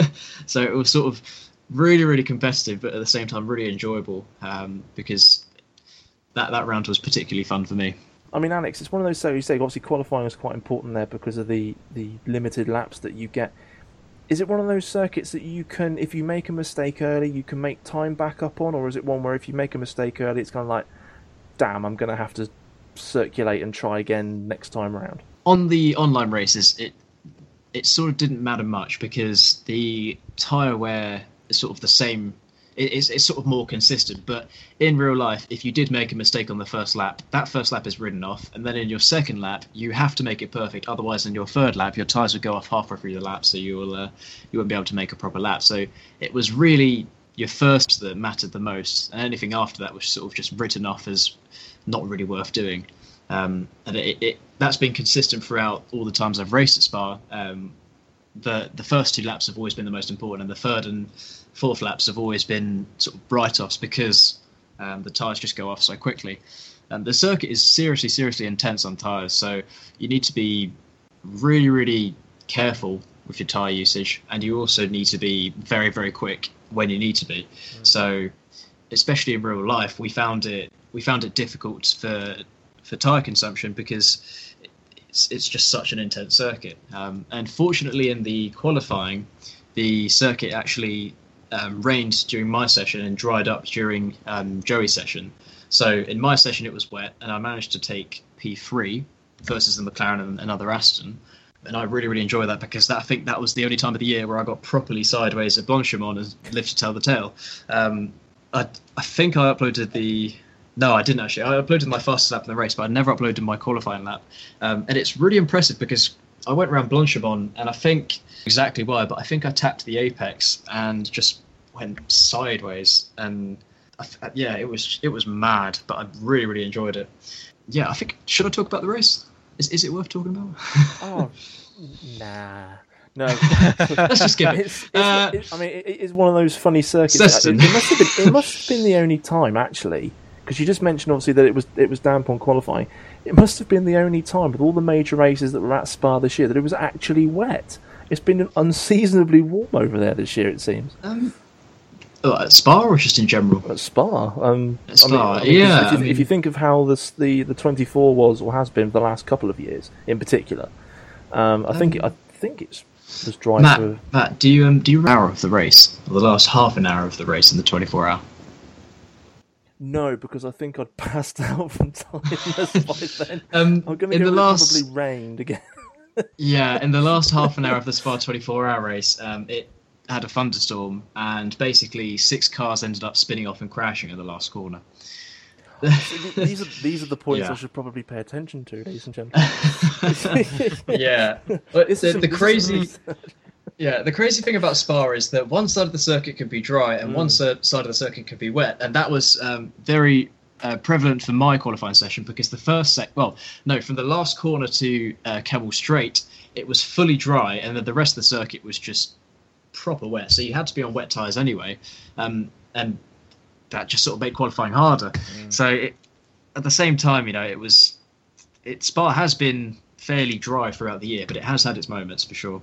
So it was sort of really, really competitive, but at the same time really enjoyable um, because That, that round was particularly fun for me. I mean, Alex, it's one of those, so you say, obviously qualifying is quite important there because of the, the limited laps that you get. Is it one of those circuits that you can, if you make a mistake early, you can make time back up on, or is it one where if you make a mistake early, it's kind of like, damn, I'm going to have to circulate and try again next time around? On the online races, it it sort of didn't matter much because the tyre wear is sort of the same. It's, it's sort of more consistent, but in real life, if you did make a mistake on the first lap, that first lap is written off, and then in your second lap, you have to make it perfect. Otherwise, in your third lap, your tyres would go off halfway through the lap, so you will uh, you won't be able to make a proper lap. So it was really your first that mattered the most, and anything after that was sort of just written off as not really worth doing. Um, and it, it that's been consistent throughout all the times I've raced at Spa. Um, the the first two laps have always been the most important, and the third and fourth laps have always been sort of write-offs because um, the tyres just go off so quickly. Um, the circuit is seriously, seriously intense on tyres, so you need to be really, really careful with your tyre usage, and you also need to be very, very quick when you need to be. Mm. So, especially in real life, we found it we found it difficult for for tyre consumption because it's it's just such an intense circuit. Um, and fortunately, in the qualifying, the circuit actually Um, rained during my session and dried up during um, Joey's session. So in my session it was wet, and I managed to take P three versus the McLaren and another Aston, and I really really enjoyed that because that, I think that was the only time of the year where I got properly sideways at Blanchimont and lived to tell the tale. Um, I, I think I uploaded the no I didn't actually I uploaded my fastest lap in the race, but I never uploaded my qualifying lap, um, and it's really impressive because I went around Blanchimont, and I think exactly why, but I think I tapped the apex and just went sideways, and I, yeah, it was it was mad, but I really really enjoyed it. Yeah, I think, should I talk about the race? Is is it worth talking about? Oh, nah. No, let's just skip it. It's, it's, uh, it I mean, it, it's one of those funny circuits. It, it must have been. It must have been the only time, actually, because you just mentioned obviously that it was it was damp on qualifying. It must have been the only time with all the major races that were at Spa this year that it was actually wet. It's been unseasonably warm over there this year, it seems. Um, oh, at Spa or just in general? At Spa. Um, at Spa, I mean, I mean, yeah. If you, I mean, if you think of how this, the the twenty-four was or has been for the last couple of years, in particular, um, I think um, it, I think it's was dry Matt, for... Matt, do you um, do you remember the hour of the race, or the last half an hour of the race in the twenty-four hour? No, because I think I'd passed out from tiredness by then. Um, I'm going to in go the with last- it probably rained again. Yeah, in the last half an hour of the Spa twenty-four hour race, um, it had a thunderstorm, and basically six cars ended up spinning off and crashing at the last corner. these are these are the points Yeah. I should probably pay attention to, ladies and gentlemen. Yeah, but This the, is some- the this is crazy, some- yeah, the crazy thing about Spa is that one side of the circuit could be dry and one Mm. si- side of the circuit could be wet, and that was um, very uh, prevalent for my qualifying session because the first sec, well, no, from the last corner to uh, Kemmel Straight, it was fully dry, and then the rest of the circuit was just proper wet. So you had to be on wet tyres anyway, um, and that just sort of made qualifying harder. So it, at the same time, you know, it was it Spa has been fairly dry throughout the year, but it has had its moments for sure.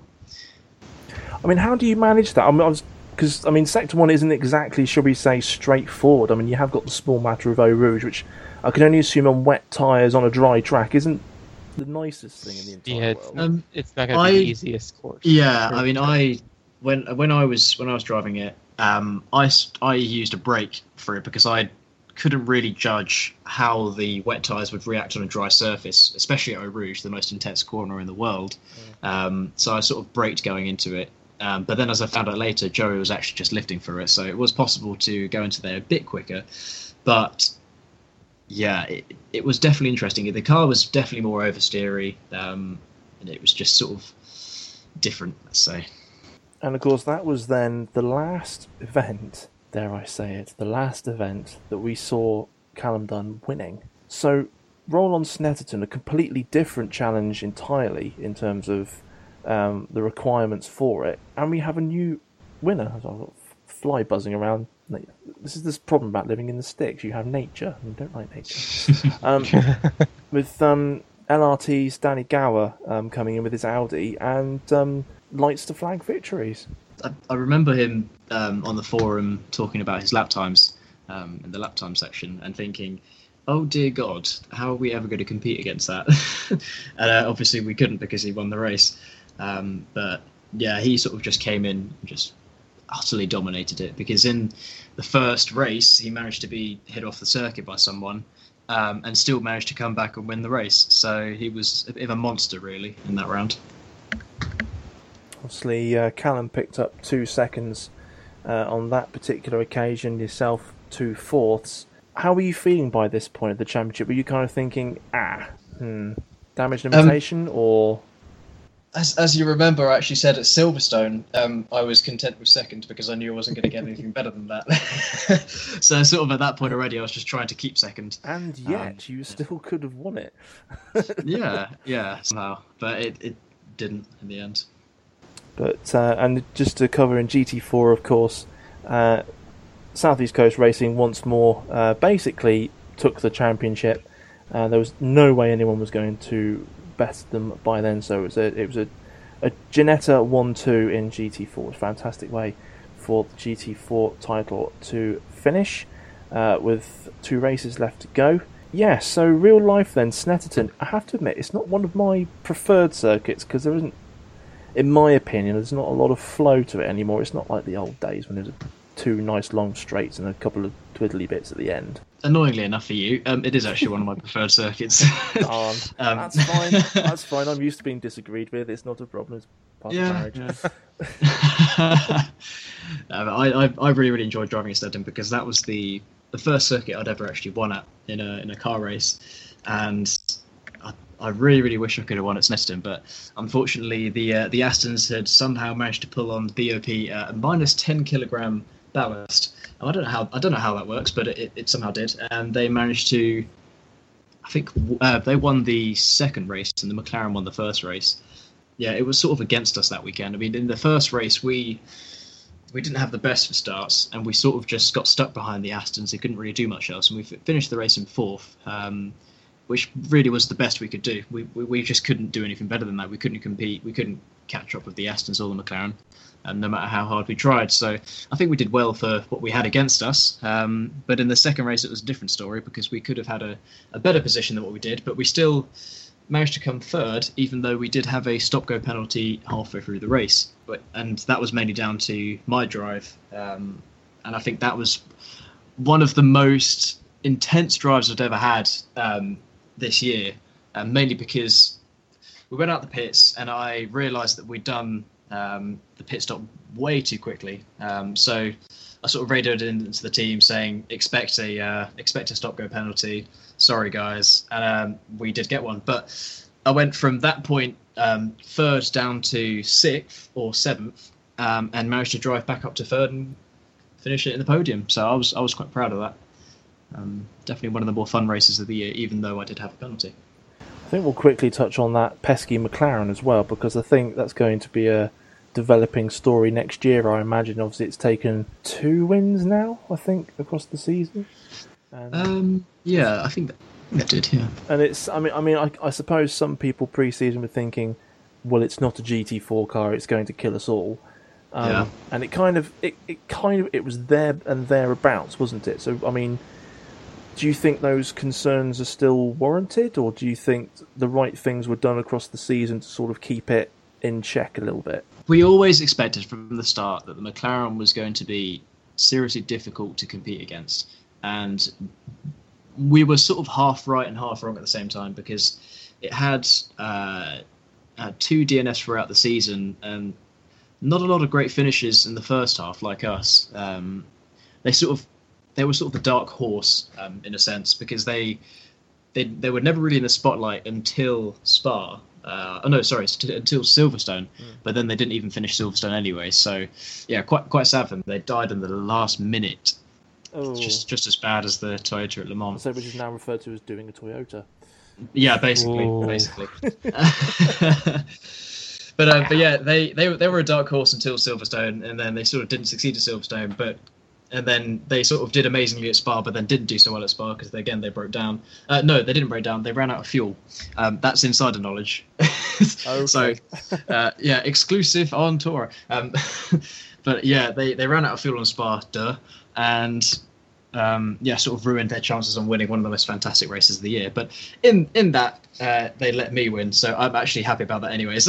I mean, how do you manage that? I mean, I was because I mean, Sector One isn't exactly, shall we say, straightforward. I mean, you have got the small matter of Eau Rouge, which I can only assume on wet tyres on a dry track isn't the nicest thing in the entire Yeah, it's, world. Um, it's not going to I- be the easiest course. Yeah, For- I mean, I when when I was when I was driving it, um, I s- I used a brake for it because I couldn't really judge how the wet tyres would react on a dry surface, especially at Eau Rouge, the most intense corner in the world. Um, so I sort of braked going into it. Um, but then, as I found out later, Joey was actually just lifting for it, so it was possible to go into there a bit quicker. But yeah, it, it was definitely interesting. The car was definitely more oversteery, um, and it was just sort of different, let's say. And of course, that was then the last event, dare I say it, the last event that we saw Callum Dunn winning. So, Roll-on Snetterton, a completely different challenge entirely in terms of um, the requirements for it, and we have a new winner. I've got fly buzzing around. This is this problem about living in the sticks. You have nature, and you don't like nature. um, with um, L R T's Danny Gower um, coming in with his Audi and um, lights to flag victories. I, I remember him um, on the forum talking about his lap times um, in the lap time section and thinking, oh dear God, how are we ever going to compete against that? And uh, obviously we couldn't because he won the race. Um, but yeah, he sort of just came in and just utterly dominated it because in the first race he managed to be hit off the circuit by someone um, and still managed to come back and win the race. So he was a bit of a monster really in that round. Obviously, uh, Callum picked up two seconds uh, on that particular occasion, yourself two fourths. How were you feeling by this point of the championship? Were you kind of thinking, ah, hmm, damage limitation, um, or... As, as you remember, I actually said at Silverstone, um, I was content with second because I knew I wasn't going to get anything better than that. So sort of at that point already, I was just trying to keep second. And yet, um, you still could have won it. yeah, yeah, somehow. But it, it didn't in the end. But uh, and just to cover in G T four, of course, uh, Southeast Coast Racing once more uh, basically took the championship. Uh, there was no way anyone was going to best them by then, so it was a it was a, a Ginetta one two in G T four. It was a fantastic way for the G T four title to finish uh, with two races left to go. Yeah, so real life then, Snetterton, I have to admit, it's not one of my preferred circuits because there isn't, in my opinion, there's not a lot of flow to it anymore. It's not like the old days when there was two nice long straights and a couple of twiddly bits at the end. Annoyingly enough for you, um, it is actually one of my preferred circuits. Darn. Um, That's fine. That's fine. I'm used to being disagreed with. It's not a problem. It's part Yeah, of marriage. yeah. um, I, I I really really enjoyed driving at Snetterton because that was the the first circuit I'd ever actually won at in a in a car race, and I, I really really wish I could have won at Snetterton, but unfortunately the uh, the Astons had somehow managed to pull on B O P uh, a minus ten kilogram ballast. I don't know how I don't know how that works, but it, it somehow did, and they managed to. I think uh, they won the second race, and the McLaren won the first race. Yeah, it was sort of against us that weekend. I mean, in the first race, we we didn't have the best of starts, and we sort of just got stuck behind the Astons. They couldn't really do much else, and we f- finished the race in fourth, um, which really was the best we could do. We, we we just couldn't do anything better than that. We couldn't compete. We couldn't catch up with the Astons or the McLaren. Um, no matter how hard we tried. So I think we did well for what we had against us. Um, but in the second race, it was a different story because we could have had a, a better position than what we did. But we still managed to come third, even though we did have a stop-go penalty halfway through the race. But and that was mainly down to my drive, um, and I think that was one of the most intense drives I've ever had um, this year, uh, mainly because we went out the pits and I realised that we'd done um, the pit stop way too quickly. Um, so I sort of radioed into the team saying, expect a uh, expect a stop-go penalty. Sorry, guys. And um, we did get one. But I went from that point um, third down to sixth or seventh um, and managed to drive back up to third and finish it in the podium. So I was I was quite proud of that. Um, definitely one of the more fun races of the year, even though I did have a penalty. I think we'll quickly touch on that pesky McLaren as well, because I think that's going to be a developing story next year. I imagine. Obviously, it's taken two wins now, I think, across the season. And, um, yeah, I think that, that did. Yeah, and it's. I mean, I mean, I, I suppose some people pre-season were thinking, well, it's not a G T four car; it's going to kill us all. Um, yeah. And it kind of, it, it kind of, it was there and thereabouts, wasn't it? So, I mean, do you think those concerns are still warranted, or do you think the right things were done across the season to sort of keep it in check a little bit? We always expected from the start that the McLaren was going to be seriously difficult to compete against, and we were sort of half right and half wrong at the same time, because it had, uh, had two D N Fs throughout the season and not a lot of great finishes in the first half like us. Um, they sort of They were sort of the dark horse um, in a sense, because they, they they were never really in the spotlight until Spa. Uh, oh no, sorry, st- until Silverstone. Mm. But then they didn't even finish Silverstone anyway. So yeah, quite quite sad for them. They died in the last minute. Oh. Just just as bad as the Toyota at Le Mans. So which is now referred to as doing a Toyota. Yeah, basically, Whoa. basically. But uh, but yeah, they, they they were a dark horse until Silverstone, and then they sort of didn't succeed at Silverstone, but. And then they sort of did amazingly at Spa, but then didn't do so well at Spa because, again, they broke down. Uh, no, they didn't break down. They ran out of fuel. Um, that's insider knowledge. Okay. So, uh, yeah, exclusive on tour. Um, but, yeah, they, they ran out of fuel on Spa, duh. And, um, yeah, sort of ruined their chances on winning one of the most fantastic races of the year. But in, in that, uh, they let me win, so I'm actually happy about that anyways.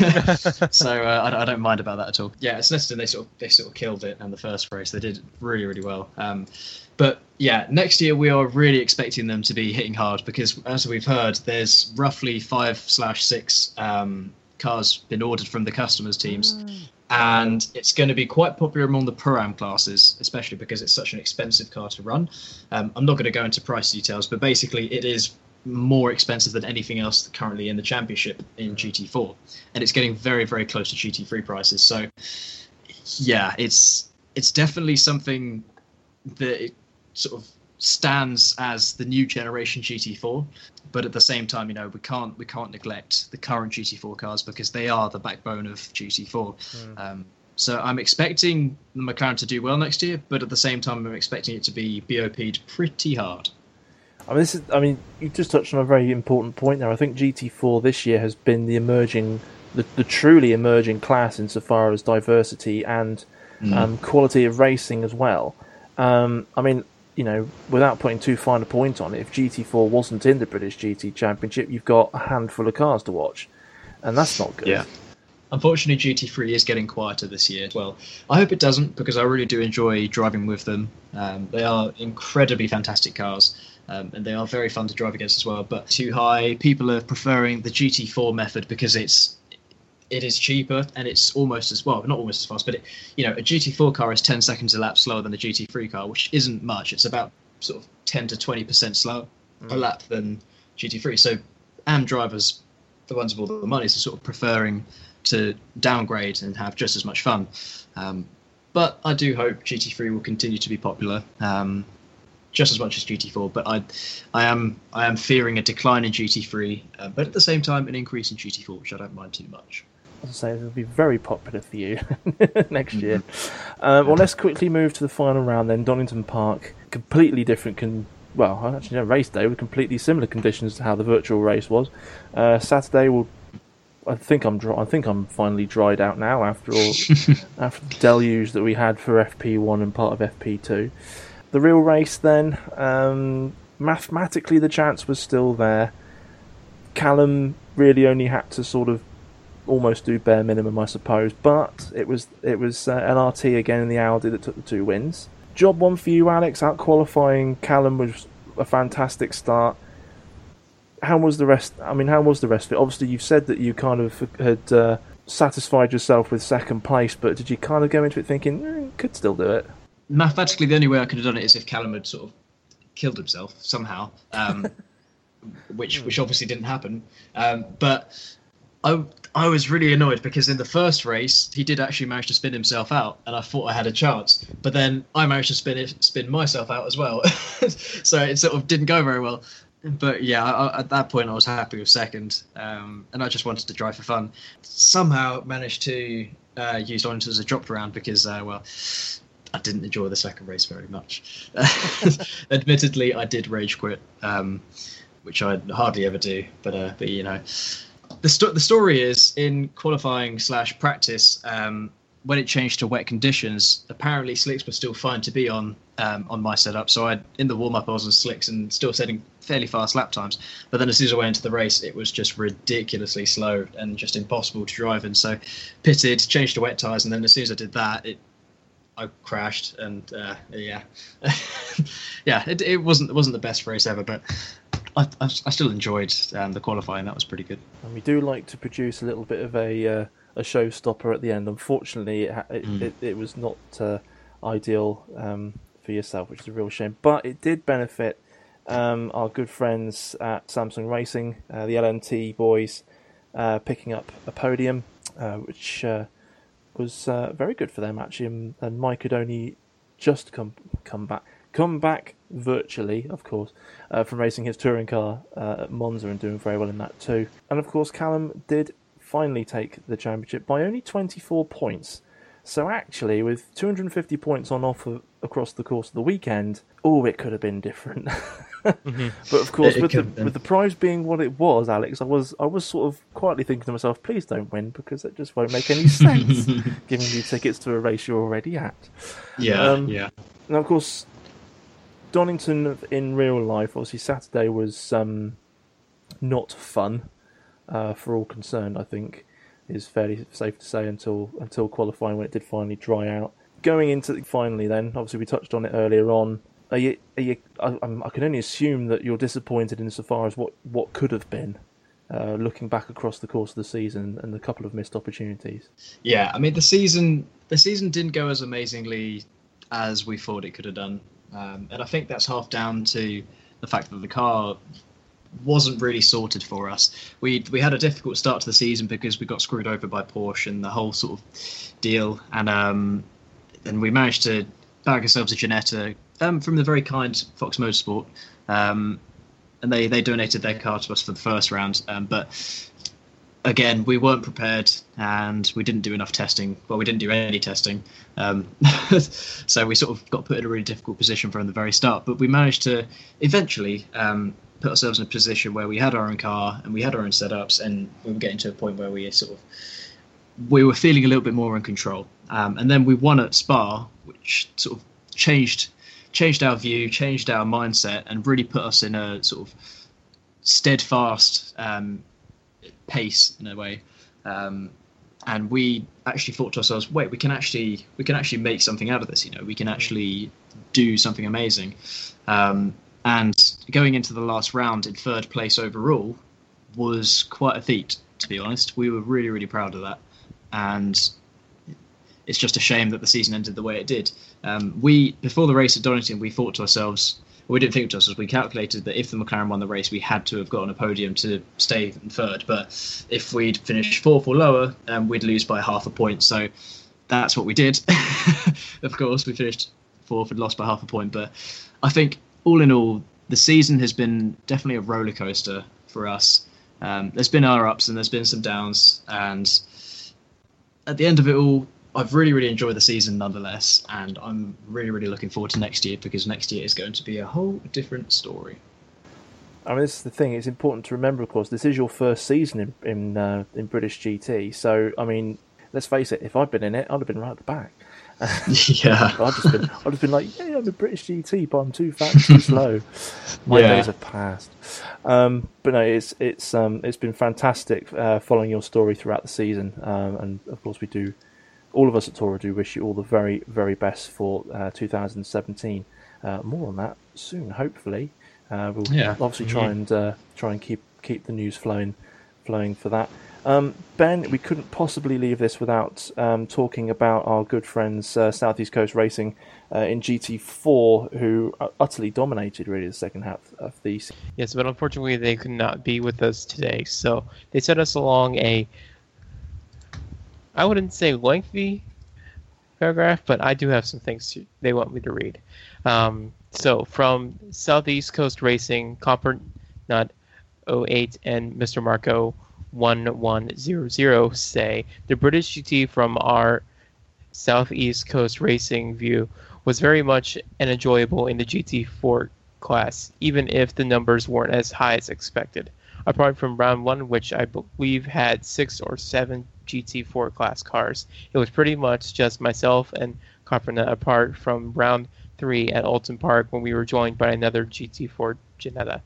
So uh, I, I don't mind about that at all. Yeah, at Snetterton, they sort of they sort of killed it in the first race. They did really, really well. Um, but yeah, next year we are really expecting them to be hitting hard, because as we've heard, there's roughly five slash six um, cars been ordered from the customers' teams. Mm. And it's going to be quite popular among the Pro-Am classes, especially because it's such an expensive car to run. Um, I'm not going to go into price details, but basically it is more expensive than anything else currently in the championship in G T four. And it's getting very, very close to G T three prices. So, yeah, it's it's definitely something that it sort of stands as the new generation G T four. But at the same time, you know, we can't we can't neglect the current G T four cars, because they are the backbone of G T four. Mm. Um, so I'm expecting the McLaren to do well next year, but at the same time, I'm expecting it to be B O P'd pretty hard. I mean, this is, I mean, you just touched on a very important point there. I think G T four this year has been the emerging, the, the truly emerging class insofar as diversity and mm. um, quality of racing as well. Um, I mean, you know, without putting too fine a point on it, if G T four wasn't in the British G T Championship, you've got a handful of cars to watch, and that's not good. Yeah. Unfortunately, G T three is getting quieter this year as well. I hope it doesn't, because I really do enjoy driving with them. Um, they are incredibly fantastic cars, um, and they are very fun to drive against as well. But too high, people are preferring the G T four method because it's it is cheaper and it's almost as well, not almost as fast, but it, you know, a G T four car is ten seconds a lap slower than a G T three car, which isn't much. It's about sort of ten to twenty percent slower mm. a lap than G T three. So A M drivers, the ones with all the money, are sort of preferring to downgrade and have just as much fun. Um, but I do hope G T three will continue to be popular, um, just as much as G T four. But I, I am I am fearing a decline in G T three, uh, but at the same time an increase in G T four, which I don't mind too much. As I say, it'll be very popular for you next year. Mm-hmm. Uh, well, let's quickly move to the final round then. Donington Park, completely different. Con- well, actually, no, race day with completely similar conditions to how the virtual race was. Uh, Saturday will. I think I'm dry, I think I'm finally dried out now after all after the deluge that we had for F P one and part of F P two. The real race then, um, mathematically the chance was still there. Callum really only had to sort of almost do bare minimum, I suppose. But it was it was uh, L R T again in the Audi that took the two wins. Job one for you, Alex. Out qualifying Callum was a fantastic start. How was the rest? I mean, how was the rest of it? Obviously, you've said that you kind of had uh, satisfied yourself with second place, but did you kind of go into it thinking, mm, could still do it? Mathematically, the only way I could have done it is if Callum had sort of killed himself somehow, um, which which obviously didn't happen. Um, but I I was really annoyed because in the first race he did actually manage to spin himself out, and I thought I had a chance. But then I managed to spin it, spin myself out as well, so it sort of didn't go very well. But yeah, I, at that point I was happy with second, um, and I just wanted to drive for fun. Somehow managed to uh, use Donington as a drop round because, uh, well, I didn't enjoy the second race very much. Admittedly, I did rage quit, um, which I hardly ever do. But uh, but you know, the sto- the story is in qualifying slash practice. Um, when it changed to wet conditions, apparently slicks were still fine to be on um, on my setup. So I, in the warm up, I was on slicks and still setting fairly fast lap times. But then as soon as I went into the race, it was just ridiculously slow and just impossible to drive in. So pitted, changed to wet tyres, and then as soon as I did that, it I crashed. And uh, yeah, yeah, it, it wasn't it wasn't the best race ever, but I, I, I still enjoyed um, the qualifying. That was pretty good. And we do like to produce a little bit of a. Uh... a showstopper at the end. Unfortunately, it it, mm. it, it was not uh, ideal um, for yourself, which is a real shame. But it did benefit um, our good friends at Samsung Racing, uh, the L N T boys, uh, picking up a podium, uh, which uh, was uh, very good for them actually. And, and Mike had only just come come back, come back virtually, of course, uh, from racing his touring car uh, at Monza and doing very well in that too. And of course, Callum did finally take the championship by only twenty-four points. So actually, with two hundred fifty points on offer across the course of the weekend, oh, it could have been different. mm-hmm. But of course, it, it with the with the prize being what it was, Alex, I was I was sort of quietly thinking to myself, please don't win, because it just won't make any sense giving you tickets to a race you're already at. Yeah, um, yeah. Now, of course, Donington in real life, obviously Saturday was um, not fun. Uh, for all concerned, I think, is fairly safe to say until until qualifying when it did finally dry out. Going into finally, then obviously we touched on it earlier on. Are you? Are you? I, I can only assume that you're disappointed insofar as what, what could have been, uh, looking back across the course of the season and the couple of missed opportunities. Yeah, I mean the season the season didn't go as amazingly as we thought it could have done, um, and I think that's half down to the fact that the car wasn't really sorted for us. We we had a difficult start to the season because we got screwed over by Porsche and the whole sort of deal, and um, and we managed to bag ourselves a Ginetta um, from the very kind Fox Motorsport, um, and they, they donated their car to us for the first round. Um, but again, we weren't prepared and we didn't do enough testing. Well, we didn't do any testing, um, so we sort of got put in a really difficult position from the very start. But we managed to eventually. Um, put ourselves in a position where we had our own car and we had our own setups, and we were getting to a point where we sort of we were feeling a little bit more in control. Um, and then we won at Spa, which sort of changed changed our view, changed our mindset, and really put us in a sort of steadfast um, pace in a way. Um, and we actually thought to ourselves, wait, we can actually we can actually make something out of this. You know, we can actually do something amazing. Um, And going into the last round in third place overall was quite a feat, to be honest. We were really, really proud of that. And it's just a shame that the season ended the way it did. Um, we, before the race at Donington, we thought to ourselves, well, we didn't think to ourselves, we calculated that if the McLaren won the race, we had to have got on a podium to stay in third. But if we'd finished fourth or lower, um, we'd lose by half a point. So that's what we did. Of course, we finished fourth and lost by half a point. But I think, all in all, the season has been definitely a roller coaster for us. Um, there's been our ups and there's been some downs, and at the end of it all, I've really, really enjoyed the season nonetheless, and I'm really, really looking forward to next year, because next year is going to be a whole different story. I mean, this is the thing. It's important to remember, of course, this is your first season in in, uh, in British G T. So, I mean, let's face it. If I'd been in it, I'd have been right at the back. Yeah. I've just been, I've just been like, yeah, I'm a British G T, but I'm too fat, too slow. My Yeah. days have passed. Um, but no, it's it's um, it's been fantastic uh, following your story throughout the season, um, and of course we do, all of us at Toro do wish you all the very very best for uh, two thousand seventeen. Uh, more on that soon, hopefully. Uh, we'll Yeah. obviously try and uh, try and keep keep the news flowing flowing for that. Um, Ben, we couldn't possibly leave this without um, talking about our good friends uh, Southeast Coast Racing uh, in G T four, who utterly dominated really the second half of the season. Yes, but unfortunately they could not be with us today. So they sent us along a, I wouldn't say lengthy paragraph, but I do have some things to, they want me to read. Um, so from Southeast Coast Racing, Copper Nut oh eight and Mister Marco one one zero zero say, the British G T from our Southeast Coast Racing view was very much and enjoyable in the G T four class, even if the numbers weren't as high as expected. Apart from round one, which I believe had six or seven G T four class cars, it was pretty much just myself and Copperna, apart from round three at Alton Park when we were joined by another G T four Ginetta.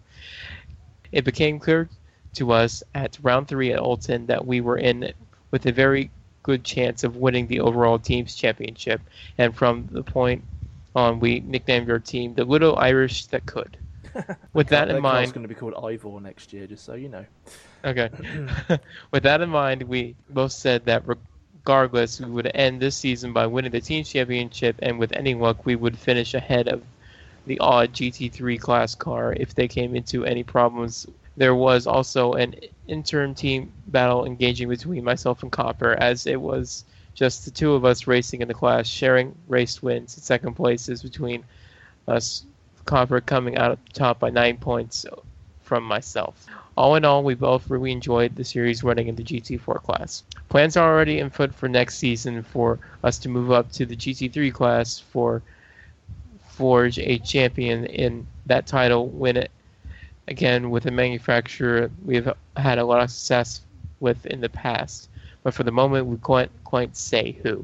It became clear to us at round three at Alton that we were in with a very good chance of winning the overall team's championship, and from the point on we nicknamed our team the Little Irish That Could. With that in mind, it's going to be called Ivor next year, just so you know. Okay. With that in mind, we both said that regardless, we would end this season by winning the team championship, and with any luck, we would finish ahead of the odd G T three class car if they came into any problems. There was also an interim team battle engaging between myself and Copper, as it was just the two of us racing in the class, sharing race wins and second places between us, Copper coming out at the top by nine points from myself. All in all, we both really enjoyed the series running in the G T four class. Plans are already in foot for next season for us to move up to the G T three class for forge a champion in that title, win it again with a manufacturer we've had a lot of success with in the past. But for the moment, we can't quite say who.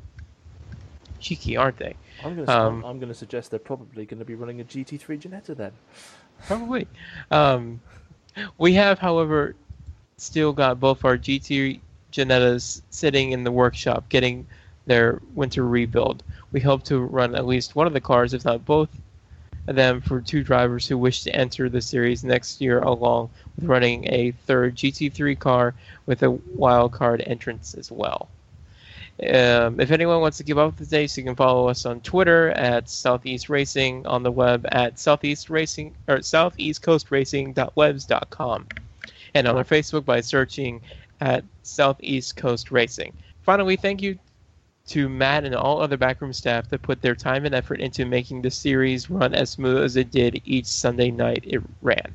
Cheeky, aren't they? I'm going to Um, I'm going to suggest they're probably going to be running a G T three Ginetta then. Probably. Um, we have, however, still got both our G T Ginettas sitting in the workshop getting their winter rebuild. We hope to run at least one of the cars, if not both of them, for two drivers who wish to enter the series next year, along with running a third G T three car with a wild card entrance as well. Um, if anyone wants to give up the dates, you can follow us on Twitter at Southeast Racing, on the web at Southeast Racing or southeast coast racing dot webs dot com, and on our Facebook by searching at Southeast Coast Racing. Finally, thank you to Matt and all other backroom staff that put their time and effort into making the series run as smooth as it did each Sunday night it ran.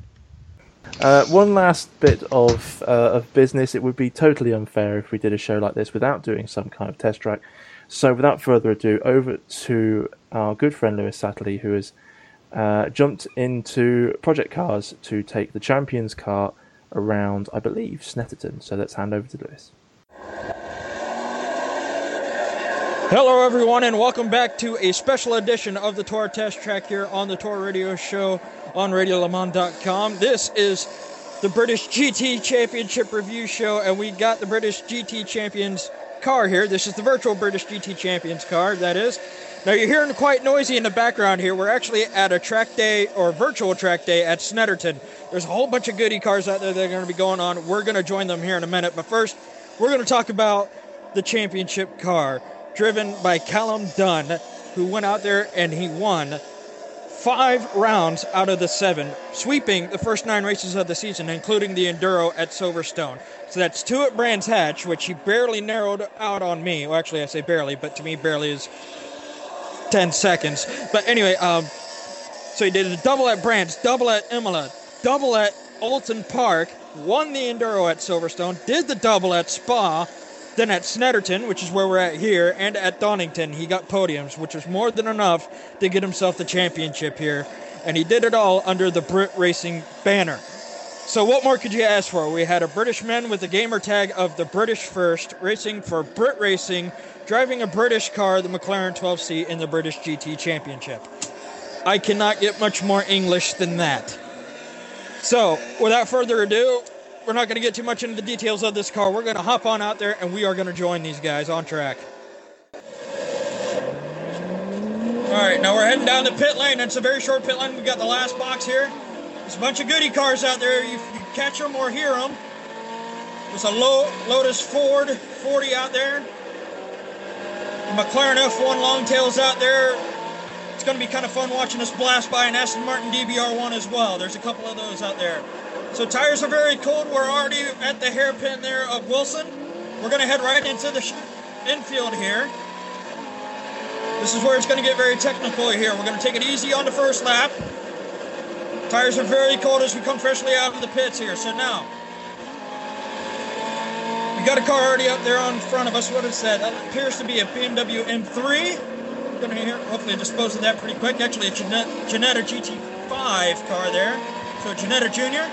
Uh, one last bit of uh, of business. It would be totally unfair if we did a show like this without doing some kind of test track. So without further ado, over to our good friend Lewis Satterley, who has uh, jumped into Project Cars to take the Champions car around, I believe, Snetterton. So let's hand over to Lewis. Hello everyone, and welcome back to a special edition of the Toro Test Track here on the Toro Radio Show on radio le mans dot com. This is the British G T Championship Review Show, and we got the British G T Champions car here. This is the virtual British G T Champions car, that is. Now you're hearing quite noisy in the background here. We're actually at a track day, or virtual track day, at Snetterton. There's a whole bunch of goodie cars out there that are going to be going on. We're going to join them here in a minute, but first, we're going to talk about the championship car, driven by Callum Dunn, who went out there and he won five rounds out of the seven, sweeping the first nine races of the season, including the Enduro at Silverstone. So that's two at Brands Hatch, which he barely narrowed out on me. Well, actually, I say barely, but to me, barely is ten seconds. But anyway, um, so he did a double at Brands, double at Imola, double at Alton Park, won the Enduro at Silverstone, did the double at Spa. Then at Snetterton, which is where we're at here, and at Donington, he got podiums, which was more than enough to get himself the championship here. And he did it all under the Brit Racing banner. So what more could you ask for? We had a British man with the gamer tag of the British First, racing for Brit Racing, driving a British car, the McLaren twelve C, in the British G T Championship. I cannot get much more English than that. So, without further ado, we're not going to get too much into the details of this car. We're going to hop on out there, and we are going to join these guys on track. All right, now we're heading down the pit lane. It's a very short pit lane. We've got the last box here. There's a bunch of goodie cars out there. You, you catch them or hear them. There's a Lotus Ford forty out there. The McLaren F one Longtails out there. It's going to be kind of fun watching us blast by an Aston Martin D B R one as well. There's a couple of those out there. So tires are very cold. We're already at the hairpin there of Wilson. We're going to head right into the infield here. This is where it's going to get very technical here. We're going to take it easy on the first lap. Tires are very cold as we come freshly out of the pits here. So now, we got a car already up there on front of us. What is that? That appears to be a B M W M three. We're going to here, hopefully dispose of that pretty quick. Actually, a Ginetta G T five car there. So Ginetta Junior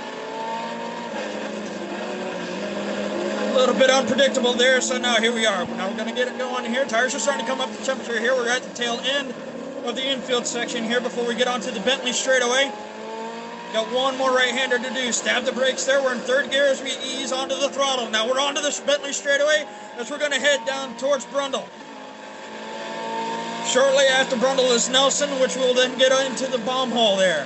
A little bit unpredictable there, so now here we are. Now we're going to get it going here. Tires are starting to come up to temperature here. We're at the tail end of the infield section here before we get onto the Bentley straightaway. Got one more right-hander to do. Stab the brakes there. We're in third gear as we ease onto the throttle. Now we're onto the Bentley straightaway as we're going to head down towards Brundle. Shortly after Brundle is Nelson, which we'll then get into the bomb hole there.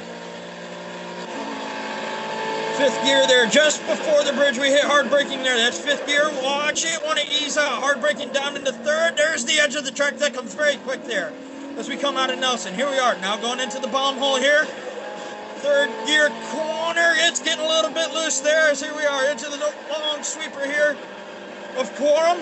Fifth gear there, just before the bridge we hit hard braking there. That's fifth gear. Watch it, want to ease out. Hard braking down into third. There's the edge of the track. That comes very quick there as we come out of Nelson. Here we are, now going into the bomb hole here. Third gear corner. It's getting a little bit loose there as here we are into the long sweeper here of Quorum.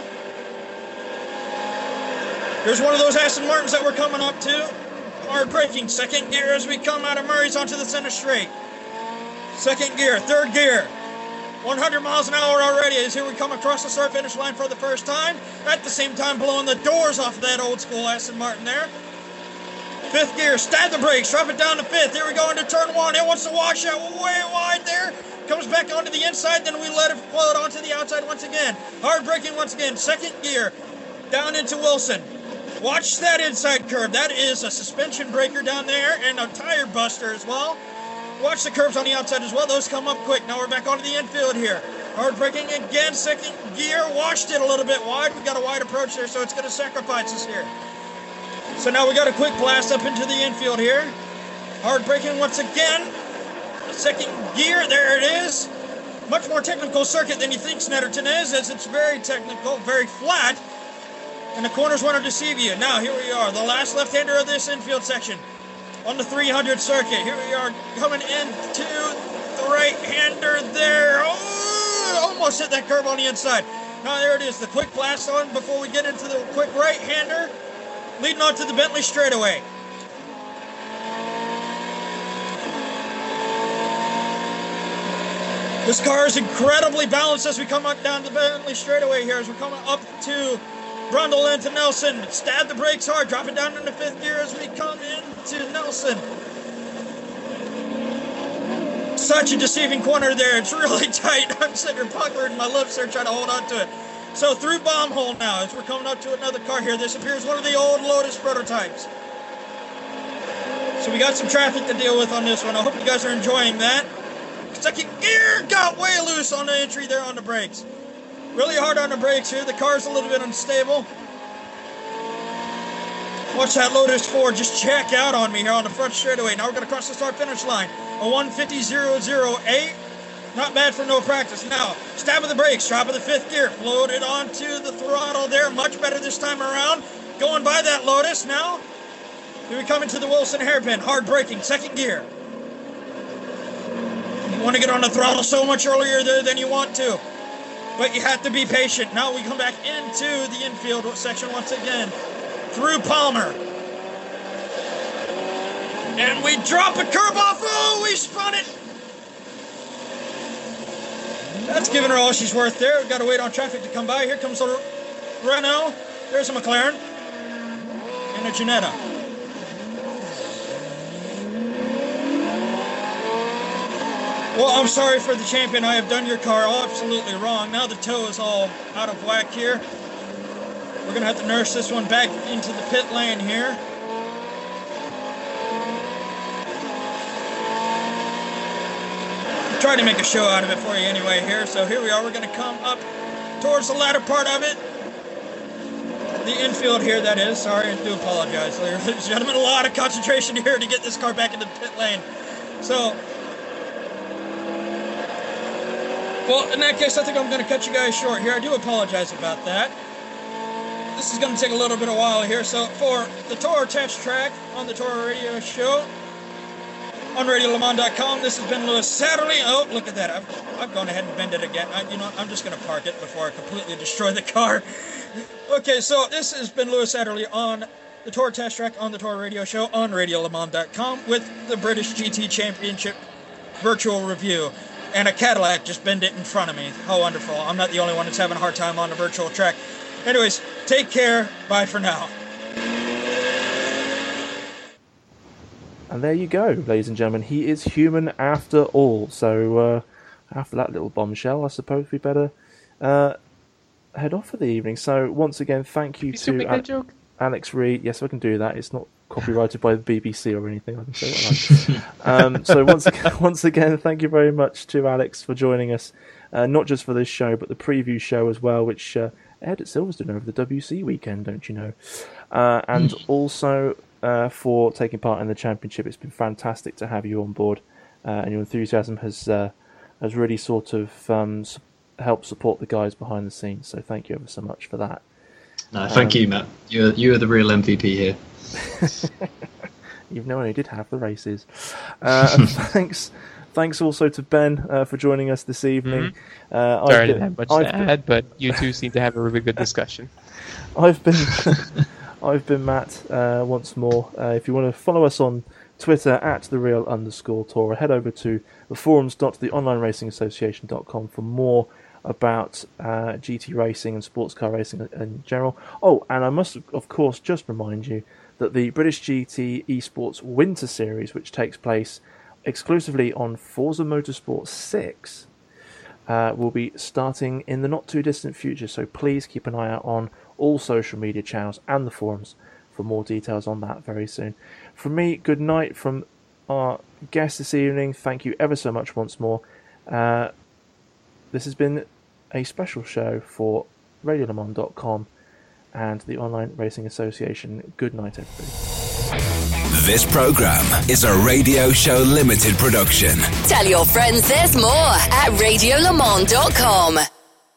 Here's one of those Aston Martins that we're coming up to. Hard braking. Second gear as we come out of Murray's onto the center straight. Second gear, third gear, one hundred miles an hour already as here we come across the start finish line for the first time. At the same time blowing the doors off of that old school Aston Martin there. Fifth gear, stab the brakes, drop it down to fifth. Here we go into turn one. It wants to wash out way wide there. Comes back onto the inside, then we let it float onto the outside once again. Hard braking once again, second gear, down into Wilson. Watch that inside curve. That is a suspension breaker down there and a tire buster as well. Watch the curves on the outside as well. Those come up quick. Now we're back onto the infield here. Hard braking again. Second gear. Washed it a little bit wide. We got a wide approach there, so it's going to sacrifice us here. So now we got a quick blast up into the infield here. Hard braking once again. Second gear. There it is. Much more technical circuit than you think Snetterton is, as it's very technical, very flat. And the corners want to deceive you. Now here we are. The last left-hander of this infield section. On the three hundred circuit. Here we are coming into the right-hander there. Oh, almost hit that curve on the inside. Now there it is. The quick blast on before we get into the quick right-hander. Leading on to the Bentley straightaway. This car is incredibly balanced as we come up down the Bentley straightaway here. As we're coming up to Brundle into Nelson. Stab the brakes hard. Drop it down into fifth gear as we come into Nelson. Such a deceiving corner there. It's really tight. I'm sitting here puckering my lips there trying to hold on to it. So through bomb hole now as we're coming up to another car here. This appears one of the old Lotus prototypes. So we got some traffic to deal with on this one. I hope you guys are enjoying that. Second gear got way loose on the entry there on the brakes. Really hard on the brakes here. The car's a little bit unstable. Watch that Lotus Ford just check out on me here on the front straightaway. Now we're going to cross the start-finish line. A one fifty point zero zero eight. Not bad for no practice. Now, stab of the brakes. Drop of the fifth gear. Floated onto the throttle there. Much better this time around. Going by that Lotus now. Here we come into the Wilson hairpin. Hard braking. Second gear. You want to get on the throttle so much earlier there than you want to. But you have to be patient. Now we come back into the infield section once again. Through Palmer. And we drop a curve off. Oh, we spun it. That's giving her all she's worth there. We've got to wait on traffic to come by. Here comes a Renault. There's a McLaren. And a Ginetta. Well, I'm sorry for the champion. I have done your car absolutely wrong. Now the toe is all out of whack here. We're going to have to nurse this one back into the pit lane here. Try to make a show out of it for you anyway here. So here we are. We're going to come up towards the latter part of it. The infield here, that is. Sorry, I do apologize, ladies and gentlemen. A lot of concentration here to get this car back into the pit lane. So, well, in that case, I think I'm going to cut you guys short here. I do apologize about that. This is going to take a little bit of a while here. So, for the Toro Test Track on the Toro Radio Show on radio le mans dot com, this has been Lewis Satterley. Oh, look at that. I've, I've gone ahead and bent it again. I, you know, I'm just going to park it before I completely destroy the car. Okay, so this has been Lewis Satterley on the Toro Test Track on the Toro Radio Show on radio le mans dot com with the British G T Championship virtual review. And a Cadillac just bent it in front of me. How wonderful. I'm not the only one that's having a hard time on the virtual track. Anyways, take care. Bye for now. And there you go, ladies and gentlemen. He is human after all. So uh, after that little bombshell, I suppose we better uh, head off for the evening. So once again, thank you, you to Al- that joke? Alex Reed. Yes, I can do that. It's not copyrighted by the B B C or anything. I can say what I like. um, so once again, once again, thank you very much to Alex for joining us, uh, not just for this show, but the preview show as well, which uh, aired at Silverstone over the W C weekend, don't you know? Uh, and also uh, for taking part in the championship. It's been fantastic to have you on board, uh, and your enthusiasm has uh, has really sort of um, helped support the guys behind the scenes. So thank you ever so much for that. No, thank um, you, Matt. You're you're the real M V P here. Even though I only did half the races. Uh, and thanks, thanks also to Ben uh, for joining us this evening. Mm-hmm. Uh, Sorry, I've I didn't been, have much I've to been, add, but you two seem to have a really good discussion. I've been, I've been Matt uh, once more. Uh, if you want to follow us on Twitter at the real underscore Toro, head over to the forums dot the online racing association dot com for more about uh, G T racing and sports car racing in general. Oh, and I must, of course, just remind you that the British G T Esports Winter Series, which takes place exclusively on Forza Motorsport six, uh, will be starting in the not-too-distant future, so please keep an eye out on all social media channels and the forums for more details on that very soon. From me, good night from our guest this evening. Thank you ever so much once more. Uh, this has been a special show for radio le mans dot com and the Online Racing Association. Good night, everybody. This program is a Radio Show Limited production. Tell your friends there's more at radio le mans dot com.